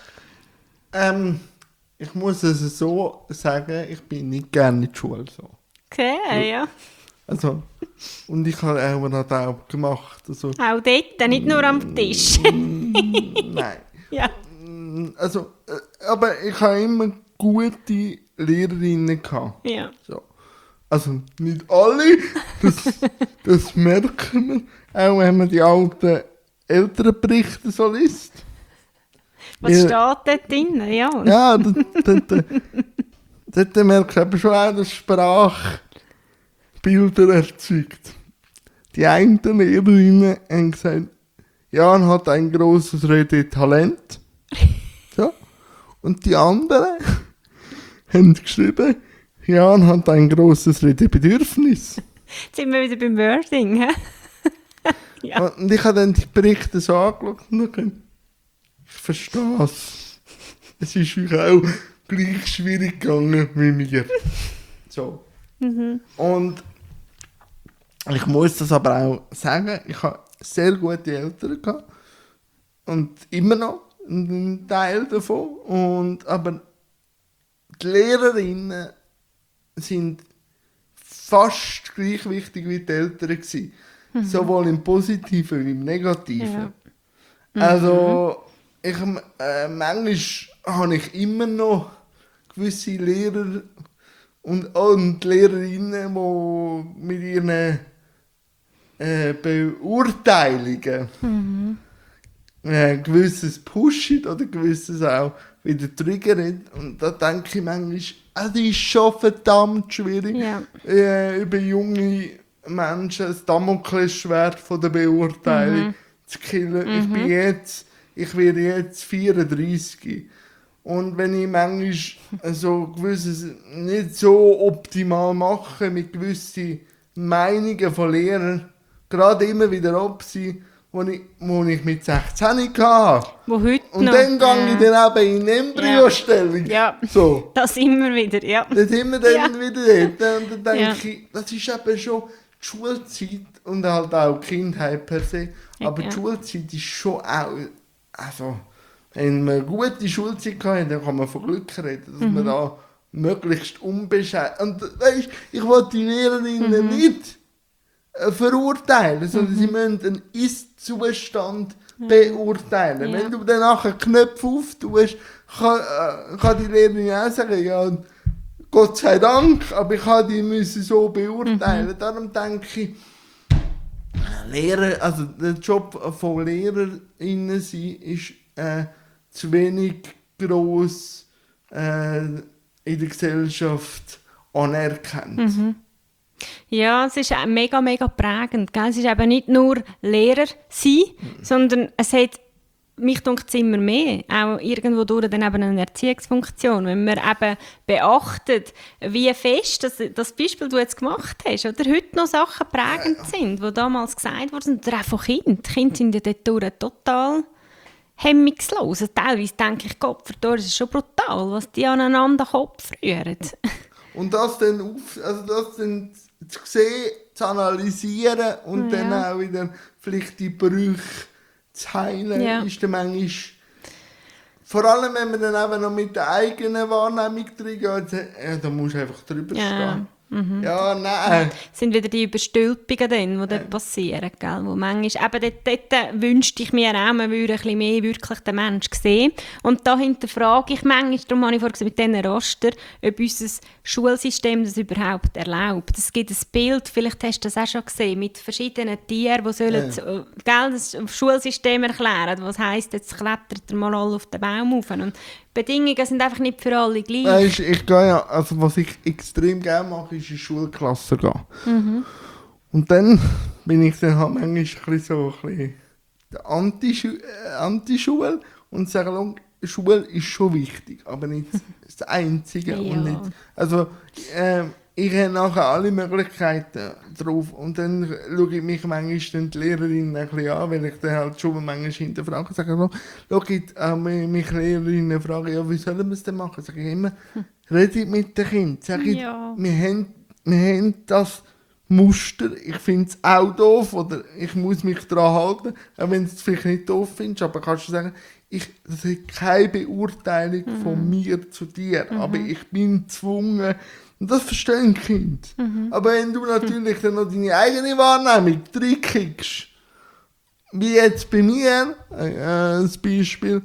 Ähm... Ich muss es so sagen, ich bin nicht gerne in der Schule. So. Okay, ja. Also, und ich habe auch noch das gemacht. Also, auch dort, nicht nur am Tisch. Nein. Ja. Also, aber ich habe immer gute Lehrerinnen gehabt. Ja. So. Also nicht alle, das, das merkt man, auch wenn man die alten Elternberichte so liest. Was ja, steht dort drin? Ja, ja dort, dort, dort merkt man schon auch, dass Sprache Bilder erzeugt. Die einen Lehrerinnen haben gesagt, Jan hat ein grosses Redetalent. So. Und die anderen haben geschrieben, Jan hat ein grosses Redebedürfnis. Jetzt sind wir wieder beim Wording. He? Ja. Und ich habe dann die Berichte so angeschaut und gedacht, ich verstehe es. Es ist euch auch gleich schwierig gegangen wie mir. So. Mhm. Und ich muss das aber auch sagen, ich habe sehr gute Eltern gehabt. Und immer noch ein Teil davon. Und, aber die Lehrerinnen sind fast gleich wichtig wie die Eltern gewesen. Mhm. Sowohl im Positiven wie im Negativen. Ja. Mhm. Also, ich, äh, manchmal habe ich immer noch gewisse Lehrer und, und Lehrerinnen, die mit ihren äh, Beurteilungen mhm. äh, gewisses pushen oder gewisses auch wieder triggern. Und da denke ich manchmal, ah, das ist schon verdammt schwierig, ja. äh, über junge Menschen das Damoklesschwert von der Beurteilung mhm. zu killen. Mhm. Ich bin jetzt, ich werde jetzt vierunddreissig. Und wenn ich manchmal so gewisses nicht so optimal mache mit gewissen Meinungen von Lehrern, gerade immer wieder ab sind, wo ich, wo ich mit sechzehn hatte. Wo heute und noch. dann gehe ich dann eben in Embryostellung. Ja. So. Das immer wieder, ja. Das immer dann ja. wieder dort. Und dann denke ja. ich, das ist eben schon die Schulzeit und halt auch die Kindheit per se, aber ja. die Schulzeit ist schon auch, also wenn man eine gute Schulzeit hat, dann kann man von Glück reden, dass mhm. man da möglichst unbeschädigt, und weißt, ich will die Lehrerinnen mhm. nicht äh, verurteilen, sondern mhm. sie müssen einen Ist-Zustand mhm. beurteilen. Ja. Wenn du dann nachher Knöpfe auftust, kann, äh, kann die Lehrerin auch sagen, ja, Gott sei Dank, aber ich habe die müssen so beurteilen. Mhm. Darum denke ich, Lehrer, also der Job von LehrerInnen sein ist äh, zu wenig gross äh, in der Gesellschaft anerkannt. Mhm. Ja, es ist mega, mega prägend. Gell? Es ist eben nicht nur Lehrer sein, mhm. sondern es hat, mich denkt es immer mehr, auch irgendwo durch dann eben eine Erziehungsfunktion, wenn man eben beachtet, wie fest das, das Beispiel, das du jetzt gemacht hast, oder heute noch Sachen prägend ja. sind, die damals gesagt wurden, oder auch von Kindern. Die Kinder sind ja dort total hemmungslos. Also teilweise denke ich, Gott, für das ist schon brutal, was die aneinander Kopf rühren. Und das dann, auf, also das dann zu sehen, zu analysieren und ja. dann auch wieder vielleicht die Brüche zu heilen, ja. ist dann manchmal, vor allem wenn man dann eben noch mit der eigenen Wahrnehmung drin geht, ja, da musst du einfach drüber ja. stehen. Mhm. Ja, nein. Es sind wieder die Überstülpungen, dann, die dort passieren. Gell? Wo manchmal, eben dort, dort wünschte ich mir auch, man würde ein bisschen mehr wirklich den Menschen sehen. Und dahinter frage ich manchmal, darum habe ich vorhin mit diesen Raster, ob unser Schulsystem das überhaupt erlaubt. Es gibt ein Bild, vielleicht hast du das auch schon gesehen, mit verschiedenen Tieren, die sollen ja. gell, das Schulsystem erklären. Was heisst, jetzt klettert er mal alle auf den Baum rauf. Und die Bedingungen sind einfach nicht für alle gleich. Weißt, ich gehe ja, also was ich extrem gerne mache, ist in Schulklassen gehen. Mhm. Und dann bin ich dann halt manchmal ein bisschen so ein bisschen der Anti-Schu- äh, Anti-Schule und sage, Schule ist schon wichtig, aber nicht das Einzige. Ja. Und nicht, also äh, ich habe nachher alle Möglichkeiten drauf und dann schaue ich mich manchmal dann die Lehrerinnen ein bisschen an, weil ich dann halt schon manchmal hinterfrage und sage, schau, ich äh, mich Lehrerinnen fragen, ja, wie sollen wir es denn machen? Sage ich immer, redet mit den Kindern. Sage ich, ja. wir, haben, wir haben das Muster, ich finde es auch doof oder ich muss mich daran halten, auch wenn du es vielleicht nicht doof findest, aber kannst du sagen, ich, das ist keine Beurteilung mhm. von mir zu dir, mhm. aber ich bin gezwungen. Und das verstehen Kinder. Mhm. Aber wenn du natürlich dann noch deine eigene Wahrnehmung reinkriegst, wie jetzt bei mir, äh, das Beispiel,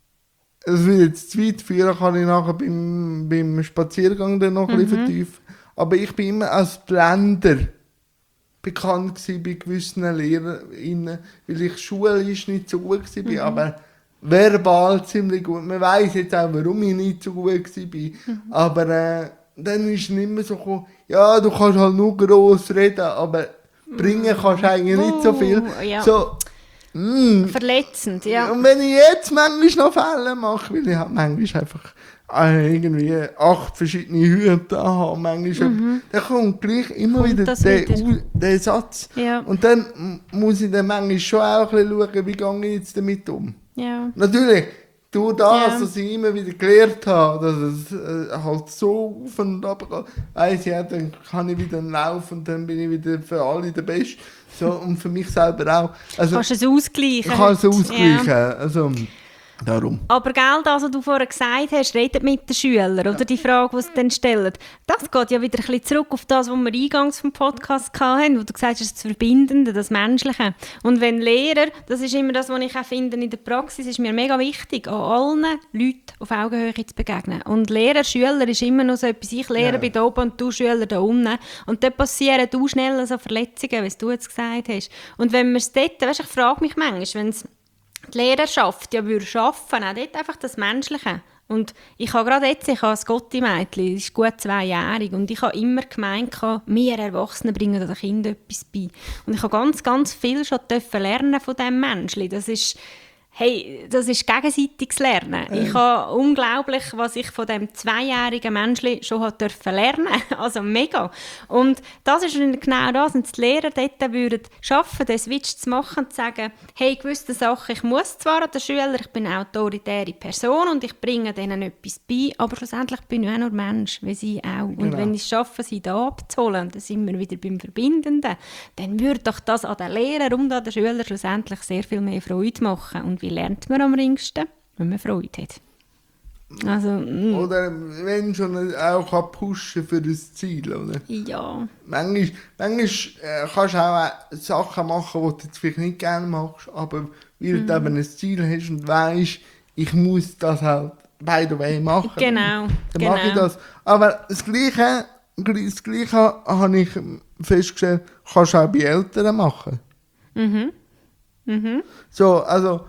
das wird jetzt zu weit führen, kann ich nachher beim, beim Spaziergang dann noch mhm. ein bisschen vertiefen. Aber ich bin immer als Blender bekannt gewesen bei gewissen LehrerInnen, weil ich schulisch nicht so gut war, mhm. aber verbal ziemlich gut. Man weiss jetzt auch, warum ich nicht so gut war. Mhm. Aber äh, dann ist es nicht mehr so gekommen, ja, du kannst halt nur gross reden, aber bringen kannst du eigentlich nicht so viel. Ja. So, mm. Verletzend, ja. Und wenn ich jetzt manchmal noch Fälle mache, weil ich halt manchmal einfach äh, irgendwie acht verschiedene Hüte habe, manchmal, mhm. dann kommt gleich immer kommt wieder der, wieder der Satz. Ja. Und dann muss ich dann manchmal schon auch ein bisschen schauen, wie gehe ich jetzt damit um. Ja. Natürlich, durch das, ja. dass ich immer wieder gelernt habe, dass es äh, halt so auf und ab geht, weiss ich, ja, dann kann ich wieder laufen und dann bin ich wieder für alle der Beste. So, und für mich selber auch. Also, kannst du es ausgleichen? Ich kann es ausgleichen. Ja. Also, darum. Aber gell, das, was du vorher gesagt hast, redet mit den Schülern, oder ja. die Frage, die sie dann stellen, das geht ja wieder ein bisschen zurück auf das, was wir eingangs vom Podcast hatten, wo du gesagt hast, das Verbindende, das Menschliche. Und wenn Lehrer, das ist immer das, was ich auch finde in der Praxis, ist mir mega wichtig, an allen Leuten auf Augenhöhe zu begegnen. Und Lehrer, Schüler ist immer noch so etwas, ich Lehrer ja. bin da oben und du Schüler da unten. Und dort passieren du schnell so Verletzungen, wie du jetzt gesagt hast. Und wenn man es dort, weißt, ich frage mich manchmal, wenn es die Lehrerschaft ja würde schaffen, auch dort einfach das Menschliche. Und ich habe gerade jetzt, ich habe ein Gotti-Mädchen, das ist gut zweijährig, und ich habe immer gemeint, wir Erwachsenen bringen den Kindern etwas bei. Und ich habe ganz, ganz viel schon lernen von diesem Menschen. Das ist, Hey, das ist gegenseitiges Lernen. Ähm. Ich habe unglaublich, was ich von dem zweijährigen Menschen schon hat dürfen lernen. Also mega. Und das ist genau das, wenn die Lehrer dort würden schaffen, den Switch zu machen und zu sagen, hey, gewisse Sachen, ich muss zwar an den Schüler, ich bin eine autoritäre Person und ich bringe denen etwas bei, aber schlussendlich bin ich auch nur Mensch, wie sie auch. Genau. Und wenn ich es schaffe, sie da abzuholen, dann sind wir wieder beim Verbindenden, dann würde doch das an den Lehrer und an den Schüler schlussendlich sehr viel mehr Freude machen. Und wie lernt man am ringsten? Wenn man Freude hat. Also, oder wenn schon auch kann pushen für das Ziel, oder? Ja. Manchmal, manchmal äh, kannst du auch Sachen machen, die du jetzt vielleicht nicht gerne machst, aber weil mhm. du eben ein Ziel hast und weisst, ich muss das halt by the way machen. Genau. Dann genau. mache ich das. Aber das Gleiche, das Gleiche habe ich festgestellt, kannst du auch bei Eltern machen. Mhm. Mhm. So, also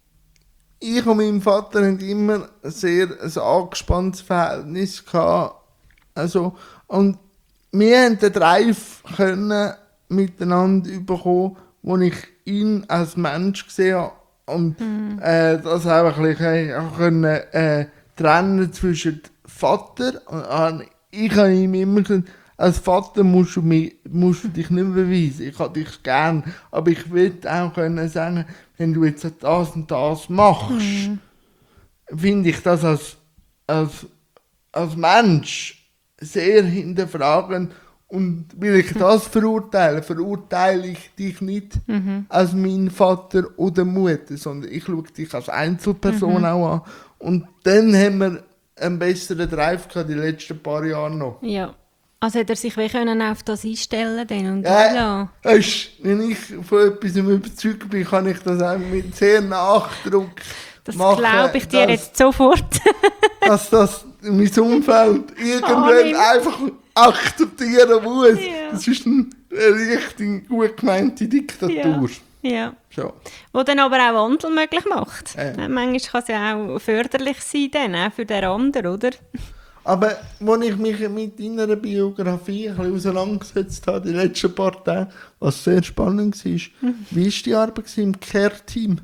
ich und mein Vater hatten immer ein sehr ein angespanntes Verhältnis gehabt. Also, und wir haben den Drive können miteinander bekommen, wo ich ihn als Mensch gesehen habe und mhm. äh, das auch ein bisschen auch können, äh, trennen zwischen Vater und äh, ich habe ihm immer gesagt, als Vater musst du, mich, musst du dich nicht beweisen. Ich habe dich gern, aber ich will auch können sagen, wenn du jetzt das und das machst, mhm. finde ich das als, als, als Mensch sehr hinterfragend. Und will ich das verurteilen, verurteile ich dich nicht mhm. als mein Vater oder Mutter, sondern ich schaue dich als Einzelperson mhm. auch an. Und dann haben wir einen besseren Drive gehabt, die letzten paar Jahre noch. Ja. Also hätte er sich wie können auf das einstellen können und ja, ja. Weißt, wenn ich von etwas überzeugt bin, kann ich das auch mit sehr Nachdruck das machen. Das glaube ich dir dass, jetzt sofort. dass das mein Umfeld irgendwann oh, einfach akzeptieren muss. Ja. Das ist eine richtig gut gemeinte Diktatur. Ja. Ja. So. Wo dann aber auch Wandel möglich macht. Äh. Manchmal kann es ja auch förderlich sein, dann, auch für den anderen, oder? Aber als ich mich mit deiner Biografie ein bisschen auseinandergesetzt habe, die letzten paar Tage, was sehr spannend war, mhm. wie war die Arbeit im Care-Team?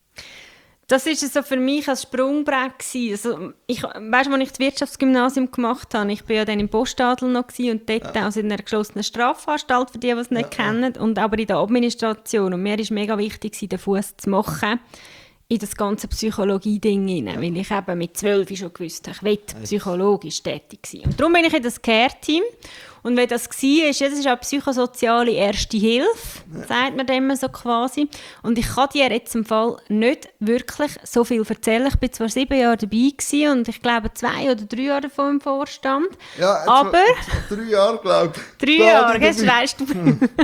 Das war so für mich ein Sprungbrett. Also, ich, weißt du, als ich das Wirtschaftsgymnasium gemacht habe, ich war ja dann im Postadel noch und dort ja. also in einer geschlossenen Strafanstalt, für die, die es nicht ja, kennen, ja. und aber in der Administration. Und mir war mega wichtig, den Fuß zu machen in das ganze Psychologie-Ding hinein, weil ich eben mit zwölf schon gewusst habe, ich will psychologisch tätig sein. Und darum bin ich in das Care-Team. Und wenn das war, das ist auch psychosoziale Erste Hilfe, ja. sagt man dem so quasi. Und ich kann dir jetzt im Fall nicht wirklich so viel erzählen. Ich war zwar sieben Jahre dabei gewesen und ich glaube zwei oder drei Jahre davon im Vorstand. Ja, aber drei Jahre, glaube ich. Drei Jahre, jetzt weißt du.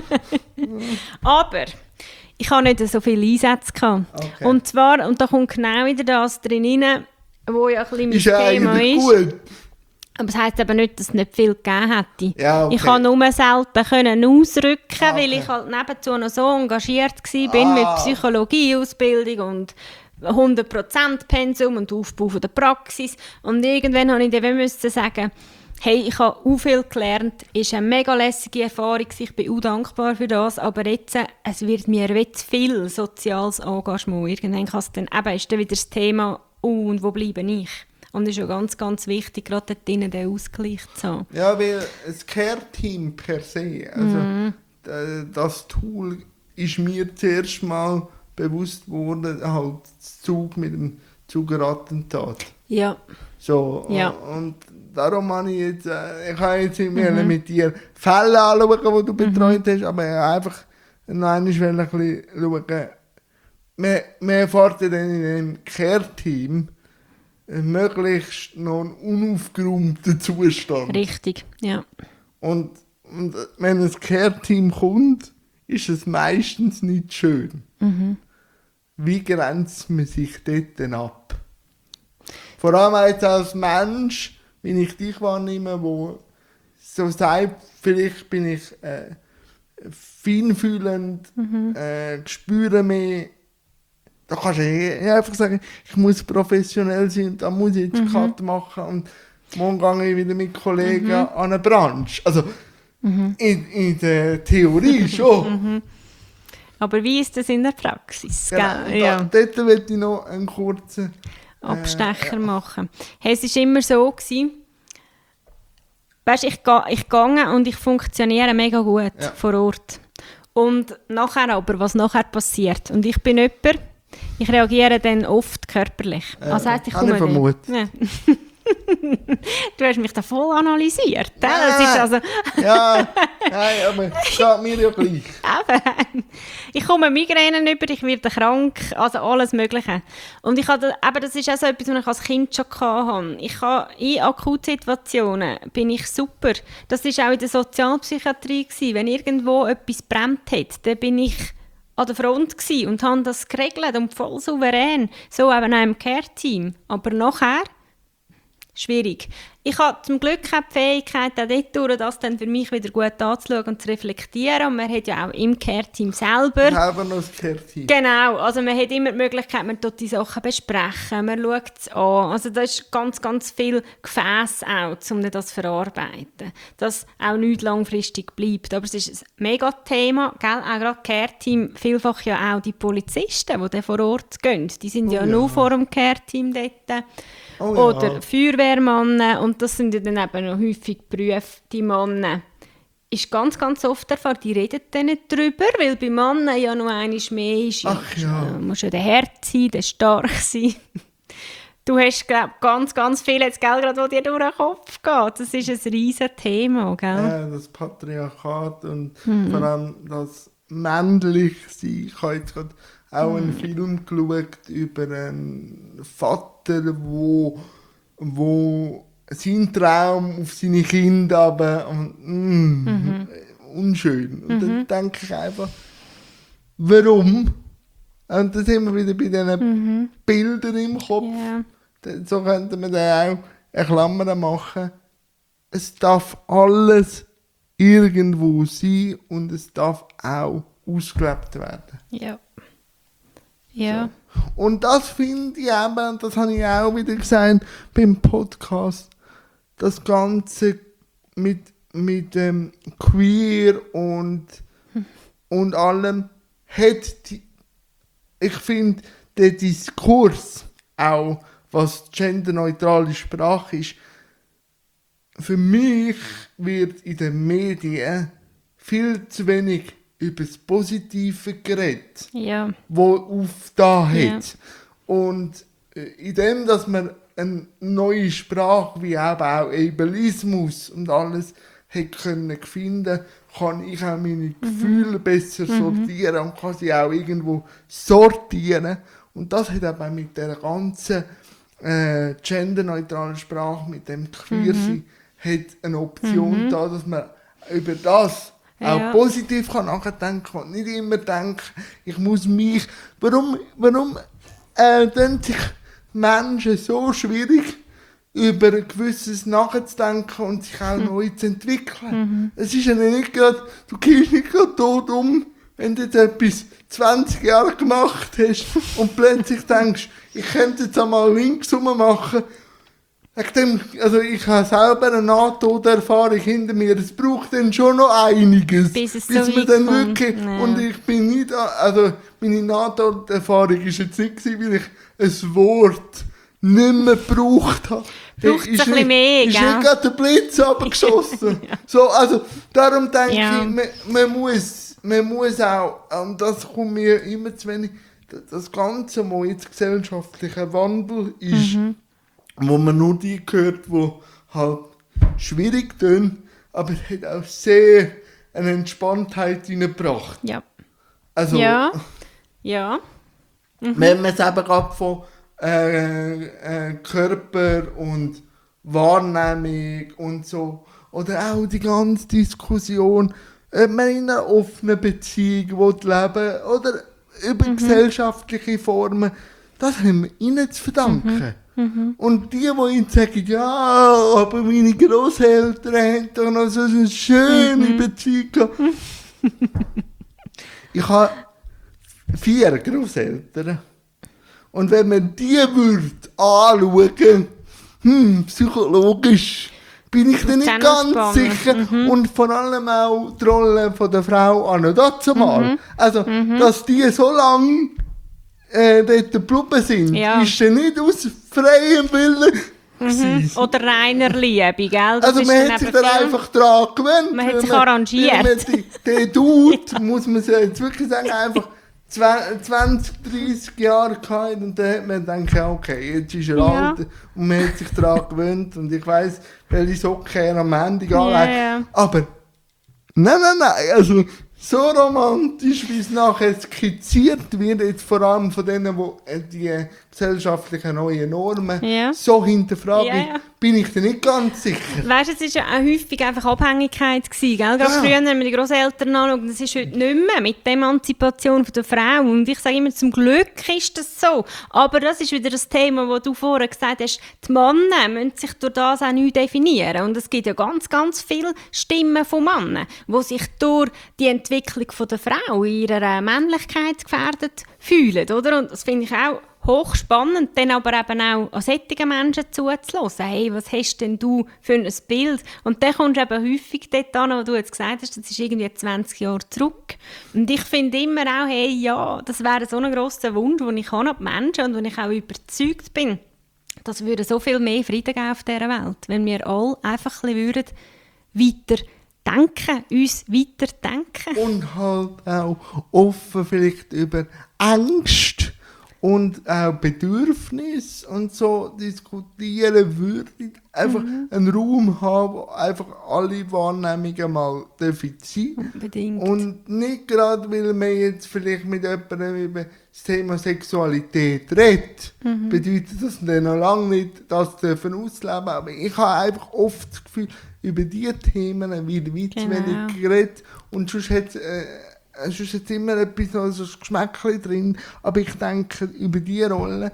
Aber ich hatte nicht so viele Einsätze gehabt. Okay. Und zwar, und da kommt genau wieder das drin rein, wo ja ein bisschen ist mein Thema ist. Gut. Aber das heisst aber nicht, dass es nicht viel gegeben hätte. Ja, okay. Ich konnte nur selten können ausrücken, okay. weil ich halt nebenzu noch so engagiert war ah. mit Psychologieausbildung und hundert Prozent Pensum und Aufbau von der Praxis. Und irgendwann musste ich dann sagen, hey, ich habe auch viel gelernt, es war eine mega lässige Erfahrung, ich bin auch dankbar für das, aber jetzt es wird mir zu viel soziales Engagement. Irgendwann kann es dann, eben, ist dann wieder das Thema, oh, und wo bleibe ich? Und es ist ja ganz, ganz wichtig, gerade dort drinnen den Ausgleich zu haben. Ja, weil das Care-Team per se, also mm. das Tool ist mir zuerst mal bewusst geworden, halt das Zug mit dem Zugerattentat. Ja. So, ja. Und darum habe ich jetzt, äh, ich habe jetzt immer mhm. mit dir Fälle anschauen, die du betreut mhm. hast, aber einfach nein, ich will ein bisschen schauen, wir, wir erfahren dann in einem Care-Team möglichst noch einen unaufgeräumten Zustand. Richtig, ja. Und, und wenn ein Care-Team kommt, ist es meistens nicht schön. Mhm. Wie grenzt man sich dort denn ab? Vor allem jetzt als Mensch, wenn ich dich wahrnehme, wo so sagt, vielleicht bin ich äh, feinfühlend, mhm. äh, spüre mehr. Da kannst du einfach sagen, ich muss professionell sein und da muss ich jetzt mhm. Cut machen und morgen gehe ich wieder mit Kollegen mhm. an eine Branche. Also mhm. in, in der Theorie schon. Mhm. Aber wie ist das in der Praxis? Genau, Gell? Ja. da, dort will ich noch einen kurzen Abstecher äh, ja. machen. Hey, es war immer so, gewesen, weißt, ich, ga, ich gehe und ich funktioniere mega gut ja. vor Ort. Und nachher aber, was nachher passiert. Und ich bin jemand, ich reagiere dann oft körperlich. Äh, also heisst, ich komme komme ja. Du hast mich da voll analysiert. Ja, das ist also ja, nein, aber es geht mir ja gleich. Eben. Ich komme Migränen über, ich werde krank, also alles Mögliche. Und ich hatte, eben, das ist auch so etwas, was ich als Kind schon hatte. Ich habe, in Akutsituationen bin ich super. Das war auch in der Sozialpsychiatrie gewesen. Wenn irgendwo etwas brennt hat, dann bin ich an der Front gewesen und habe das geregelt und voll souverän. So eben auch im Care-Team. Aber nachher schwierig. Ich habe zum Glück auch die Fähigkeit, auch dort, das dann für mich wieder gut anzuschauen und zu reflektieren. Und man hat ja auch im Care-Team selber... Ich habe noch das Care-Team. Genau, also man hat immer die Möglichkeit, man tut die Sachen besprechen, man schaut es an. Also da ist ganz, ganz viel Gefäß auch, um das zu verarbeiten. Dass auch nichts langfristig bleibt. Aber es ist ein mega Thema, gell? Auch gerade Care-Team, vielfach ja auch die Polizisten, die dann vor Ort gehen. Die sind oh, ja, ja nur vor dem Care-Team dort. Oh, ja. Oder Feuerwehrmänner, und das sind ja dann eben noch häufig Berufe, die Männer. Ist ganz, ganz oft der Fall, die reden dann nicht drüber, weil bei Männern ja noch einmal mehr ist. Ach ja. Du musst ja der Herd sein, der stark sein. Du hast, glaube ich, ganz, ganz viel jetzt, gell, gerade, was dir durch den Kopf geht. Das ist ein riesen Thema, gell? Ja, das Patriarchat und mhm. vor allem das Männlichsein. Ich habe jetzt gerade auch einen Film geschaut über einen Vater, wo, wo sein Traum auf seine Kinder aber mm, mhm. unschön. Und mhm. dann denke ich einfach, warum? Und da sind wir wieder bei diesen mhm. Bildern im Kopf. Yeah. So könnte man dann auch eine Klammer machen. Es darf alles irgendwo sein und es darf auch ausgelebt werden. Ja. Ja. So. Und das finde ich eben, das habe ich auch wieder gesagt beim Podcast, das Ganze mit, mit ähm, Queer und, hm. und allem hat die, ich finde, der Diskurs auch, was genderneutrale Sprache ist, für mich wird in den Medien viel zu wenig über das Positive geredet, ja. wo auf da hat. Ja. Und in dem, dass man eine neue Sprache, wie eben auch Ableismus und alles hat können finden, kann ich auch meine Gefühle mhm. besser sortieren mhm. und kann sie auch irgendwo sortieren. Und das hat eben mit der ganzen äh, genderneutralen Sprache, mit dem Queersein, mhm. hat eine Option mhm. da, dass man über das auch ja. positiv kann nachdenken und nicht immer denken, ich muss mich... Warum, warum äh, tun sich Menschen so schwierig, über ein gewisses nachzudenken und sich auch mhm. neu zu entwickeln? Mhm. Es ist ja nicht gerade, du gehst nicht gerade tot um, wenn du jetzt etwas zwanzig Jahre gemacht hast und plötzlich denkst, ich könnte jetzt einmal links rum machen. Also ich habe selber eine Nahtoderfahrung hinter mir. Es braucht dann schon noch einiges, bis, es bis so man dann kommt. wirklich... Ja. Und ich bin nicht... Also meine Nahtoderfahrung war jetzt nicht, weil ich ein Wort nicht mehr gebraucht habe. Braucht es ein bisschen mehr, ist gell? nicht gerade der Blitz runtergeschossen. ja. So, also darum denke ja. ich, man, man, muss, man muss auch, und das kommt mir immer zu wenig, das Ganze, was jetzt gesellschaftlicher Wandel ist, mhm. wo man nur die hört, die halt schwierig tun, aber es hat auch sehr eine Entspanntheit hineingebracht. Ja. Also, ja. Ja. Mhm. Wenn man es eben gerade von äh, äh, Körper und Wahrnehmung und so, oder auch die ganze Diskussion, ob man in einer offenen Beziehung leben will, oder über mhm. gesellschaftliche Formen, das haben wir ihnen zu verdanken. Mhm. Mhm. Und die, die ihnen sagen, ja, aber meine Grosseltern haben doch noch so eine schöne mhm. Beziehung gehabt. Ich habe vier Grosseltern. Und wenn man die würde anschauen, hm, psychologisch, Bin ich dann Das ist nicht auch noch ganz spannend. sicher. Mhm. Und vor allem auch die Rolle von der Frau an dazu mal. Mhm. Also, dass die so lange äh, dort geblieben sind, Ja. ist ja nicht aus freiem Willen gewesen. Oder reiner Liebe, gell? Das Also ist man dann hat sich eben dann viel- einfach daran gewöhnt. Man hat weil sich arrangiert. weil man die- Der Dude, muss man jetzt wirklich sagen, einfach zwanzig, dreissig Jahre gehabt und dann hat man gedacht, ja, okay, jetzt ist er Ja. alt und man hat sich daran gewöhnt und ich weiss, welche Socken er am Ende Ja, anlegt. ja. Aber nein, nein, nein, also so romantisch, wie es nachher skizziert wird, jetzt vor allem von denen, die die gesellschaftlichen neuen Normen Ja. so hinterfragen, Ja, ja. bin ich da nicht ganz sicher. Weißt du, es war ja auch häufig einfach Abhängigkeit gewesen, gell? Gerade Ja. früher, wenn man die Großeltern anschaut, das ist heute nicht mehr mit der Emanzipation von der Frau. Und ich sage immer, zum Glück ist das so. Aber das ist wieder das Thema, das du vorher gesagt hast, die Männer müssen sich durch das auch neu definieren. Und es gibt ja ganz, ganz viele Stimmen von Männern, die sich durch die Entwicklung von der Frau in ihrer Männlichkeit gefährdet fühlen, oder? Und das finde ich auch hochspannend, dann aber eben auch an solchen Menschen zuzulassen. Hey, was hast denn du für ein Bild? Und dann kommst du eben häufig dort an, wo du jetzt gesagt hast, das ist irgendwie zwanzig Jahre zurück. Und ich finde immer auch, hey, ja, das wäre so ein grosser Wunsch, den ich habe an die Menschen und wo ich auch überzeugt bin, das würde so viel mehr Frieden geben auf dieser Welt, wenn wir alle einfach ein bisschen würden weiter denken, uns weiter denken. Und halt auch offen vielleicht über Ängste und auch Bedürfnisse und so diskutieren würde. Einfach Mhm. einen Raum haben, wo einfach alle Wahrnehmungen mal dürfen sein. Unbedingt. Und nicht gerade, weil man jetzt vielleicht mit jemandem über das Thema Sexualität redet, Mhm. bedeutet das dann noch lange nicht, das dürfen ausleben. Aber ich habe einfach oft das Gefühl, über diese Themen wird weit zu Genau. wenig geredet. Und sonst hat äh, sonst hat immer etwas, also ein Geschmäckchen drin. Aber ich denke, über diese Rolle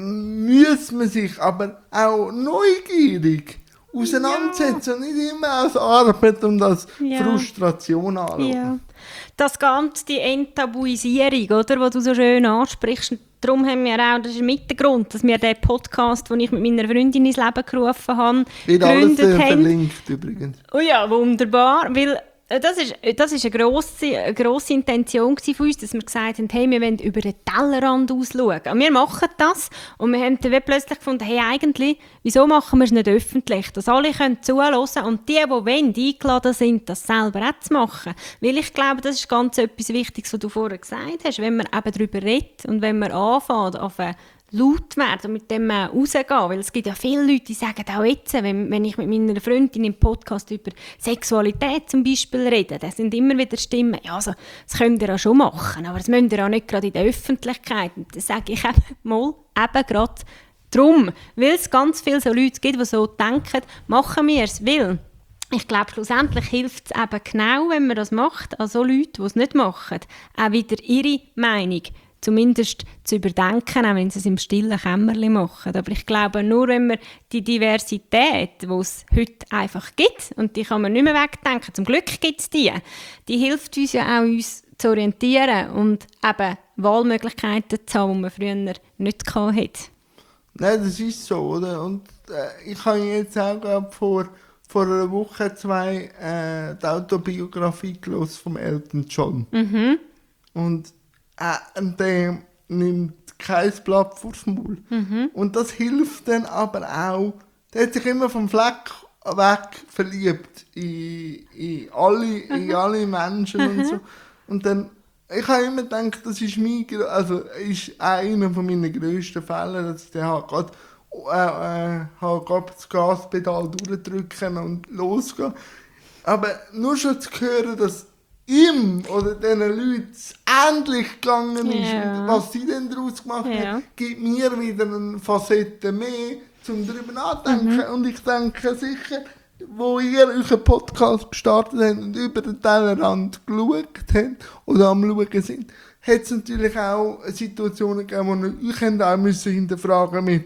muss man sich aber auch neugierig auseinandersetzen und nicht immer als Arbeit und als Ja. Frustration anschauen. Ja. Das Ganze, die Enttabuisierung, oder, die du so schön ansprichst, und darum haben wir auch, das ist mit der Grund, dass wir den Podcast, den ich mit meiner Freundin ins Leben gerufen habe, Wird alles gegründet äh, haben. verlinkt übrigens. Oh ja, wunderbar, weil äh, das ist, äh, das ist eine grosse, eine grosse Intention gewesen von uns, dass wir gesagt haben, hey, wir wollen über den Tellerrand ausschauen. Und wir machen das und wir haben dann wie plötzlich gefunden, hey, eigentlich, wieso machen wir es nicht öffentlich, dass alle können zuhören und die, die wollen, eingeladen sind, das selber auch zu machen. Weil ich glaube, das ist ganz etwas Wichtiges, was du vorher gesagt hast, wenn man eben darüber redet und wenn man anfängt, auf eine laut werden und mit dem auch rausgehen. Weil es gibt ja viele Leute, die sagen auch jetzt, wenn, wenn ich mit meiner Freundin im Podcast über Sexualität zum Beispiel rede, da sind immer wieder Stimmen, ja, also, das könnt ihr ja schon machen, aber das müsst ihr auch nicht gerade in der Öffentlichkeit. Und dann sage ich eben mal, eben gerade darum, weil es ganz viele so Leute gibt, die so denken, machen wir es, weil ich glaube, schlussendlich hilft es eben genau, wenn man das macht, an so Leute, die es nicht machen, auch wieder ihre Meinung zumindest zu überdenken, auch wenn sie es im stillen Kämmerchen machen. Aber ich glaube, nur wenn wir die Diversität, die es heute einfach gibt, und die kann man nicht mehr wegdenken, zum Glück gibt es die, die hilft uns ja auch, uns zu orientieren und eben Wahlmöglichkeiten zu haben, die man früher nicht hatte. Nein, das ist so, oder? Und äh, ich habe jetzt auch gerade vor, vor einer Woche zwei äh, die Autobiografie gelesen vom Elton John. Mhm. Und äh, der nimmt kein Blatt vors Maul. Mhm. Und das hilft dann aber auch, der hat sich immer vom Fleck weg verliebt in, in, alle, in alle Menschen und so. Und dann, ich habe immer gedacht, das ist mein, also ist auch einer von meinen grössten Fällen, dass ich dann halt gerade äh, äh, halt gerade das Gaspedal durchdrücken und losgehen. Aber nur schon zu hören, dass ihm oder diesen Leuten es ähnlich gegangen ist Ja. und was sie denn daraus gemacht Ja. haben, gibt mir wieder eine Facette mehr, um darüber nachzudenken. Mhm. Und ich denke sicher, wo ihr euren Podcast gestartet habt und über den Tellerrand geschaut habt oder am Schauen sind, hat es natürlich auch Situationen gegeben, wo ihr euch auch müssen hinterfragen mit,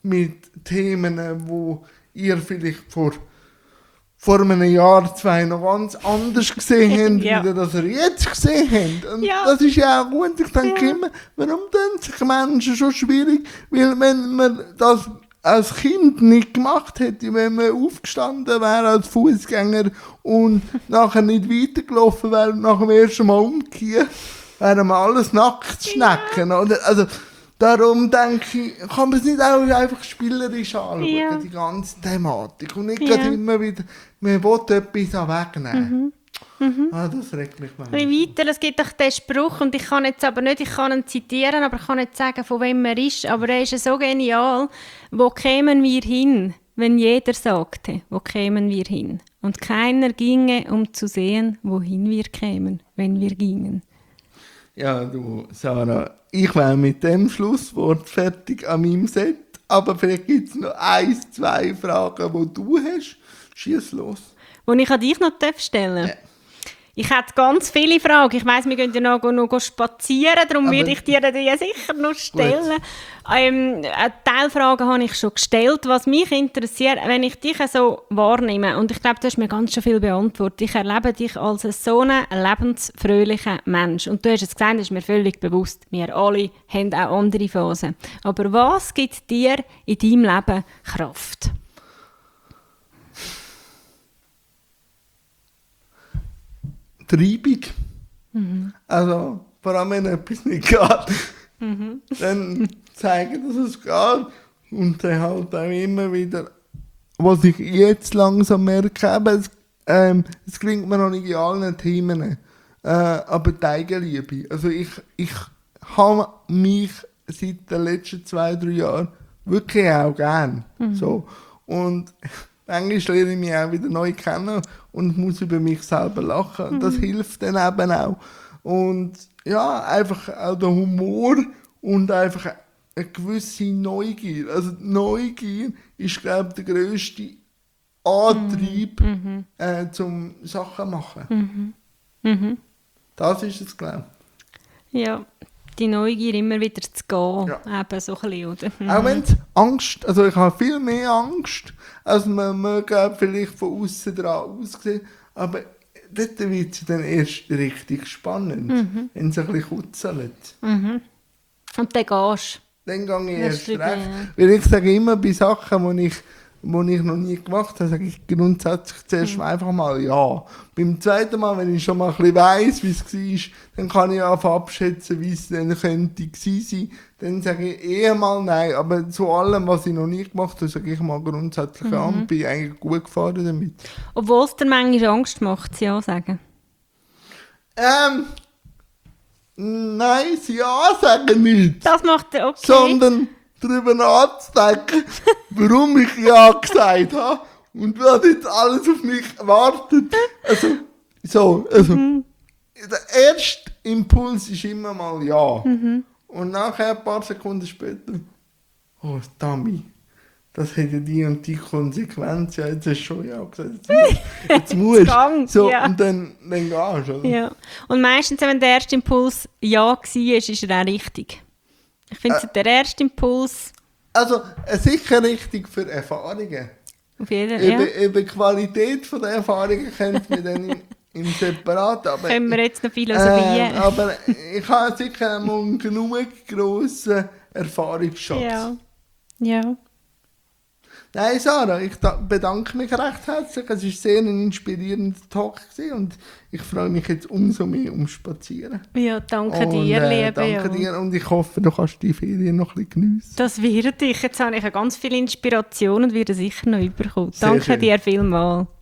mit Themen, wo ihr vielleicht vor vor einem Jahr, zwei noch ganz anders gesehen habt, Ja. wie das ihr jetzt gesehen habt. Und Ja. das ist ja auch gut. Ich denke Ja. immer, warum tun sich Menschen schon schwierig? Weil wenn man das als Kind nicht gemacht hätte, wenn man aufgestanden wäre als Fußgänger und nachher nicht weitergelaufen wäre und nach dem ersten Mal umgekehrt, wären wir alles nackt schnecken. Ja. Oder? Also, darum denke ich, kann man es nicht auch einfach spielerisch anschauen, ja. die ganze Thematik. Und nicht ja. immer wieder, man will etwas wegnehmen. Mhm. Mhm. Ah, das regt mich mal. Weiter, es gibt doch den Spruch, und ich kann jetzt aber nicht, ich kann ihn zitieren, aber ich kann nicht sagen, von wem er ist, aber er ist so genial. Wo kämen wir hin, wenn jeder sagte, wo kämen wir hin? Und keiner ginge, um zu sehen, wohin wir kämen, wenn wir gingen. Ja, du, Sarah, ich wäre mit dem Schlusswort fertig an meinem Set, aber vielleicht gibt es noch ein, zwei Fragen, die du hast. Schieß los. Die ich an dich noch stellen darf? Ja. Ich hätte ganz viele Fragen. Ich weiss, wir gehen ja noch, noch spazieren, darum aber werde ich dir die sicher noch stellen. Ähm, Teilfragen habe ich schon gestellt. Was mich interessiert, wenn ich dich so wahrnehme, und ich glaube, du hast mir ganz schon viel beantwortet, ich erlebe dich als so einen lebensfröhlichen Mensch. Und du hast es gesagt, das ist mir völlig bewusst. Wir alle haben auch andere Phasen. Aber was gibt dir in deinem Leben Kraft? Treibung. Mhm. Also, vor allem wenn etwas nicht geht, mhm. dann zeigen, dass es geht. Und dann halt auch immer wieder, was ich jetzt langsam merke, eben, es, ähm, es klingt mir noch nicht in allen Themen, äh, aber die Eigenliebe. Also ich, ich habe mich seit den letzten zwei, drei Jahren wirklich auch gern. Mhm. So. Und manchmal lerne ich mich auch wieder neu kennen und muss über mich selber lachen. Mhm. Das hilft dann eben auch. Und ja, einfach auch der Humor und einfach eine gewisse Neugier. Also die Neugier ist, glaube ich, der grösste Antrieb, mhm. äh, zum Sachen machen. Mhm. Mhm. Das ist es, glaube ich. Ja, die Neugier immer wieder zu gehen. Ja. Eben so ein bisschen, oder? Mhm. Auch wenn es Angst, also ich habe viel mehr Angst, als man möge vielleicht von außen dran aussehen. Aber dort wird es dann erst richtig spannend, mhm. wenn es ein bisschen kutzelt. Mhm. Und dann gehst du? Dann gehe ich erst recht. Ja. Weil ich sage immer, bei Sachen, die ich, die ich noch nie gemacht habe, sage ich grundsätzlich zuerst mhm. einfach mal ja. Beim zweiten Mal, wenn ich schon mal ein bisschen weiss, wie es war, dann kann ich auch abschätzen, wie es dann könnte gewesen sein. Dann sage ich eher mal nein. Aber zu allem, was ich noch nie gemacht habe, sage ich mal grundsätzlich ja. Und bin eigentlich gut gefahren damit. Obwohl es dir manchmal Angst macht, sie ja sagen? Ähm... Nein, das Ja sagen nicht. Das macht er, okay. Sondern darüber nachzudenken, warum ich Ja gesagt habe und was jetzt alles auf mich wartet. Also, so, also, mhm. der erste Impuls ist immer mal Ja. Mhm. Und nachher, ein paar Sekunden später, oh, Dummy, das hätte die und die Konsequenz, ja, jetzt hast du schon Ja gesagt, jetzt musst du. So, ja. Und dann, dann gehst du, oder? Ja. Und meistens, wenn der erste Impuls Ja war, ist er auch richtig. Ich finde, äh, der erste Impuls... Also, äh, sicher richtig für Erfahrungen. Auf jeden Fall, über, ja. über die Qualität der Erfahrungen könnten wir dann im, im Separat. Aber, können wir jetzt noch philosophieren. Äh, aber ich habe sicher einen genug grossen Erfahrungsschatz. Ja. Ja. Nein, Sarah, ich bedanke mich recht herzlich. Es war sehr ein inspirierender Talk und ich freue mich jetzt umso mehr ums Spazieren. Ja, danke und, dir, äh, liebe. Danke ja. dir und ich hoffe, du kannst die Ferien noch ein bisschen geniessen. Das werde ich. Jetzt habe ich ganz viel Inspiration und werde sicher noch überkommen. Danke schön. dir vielmals.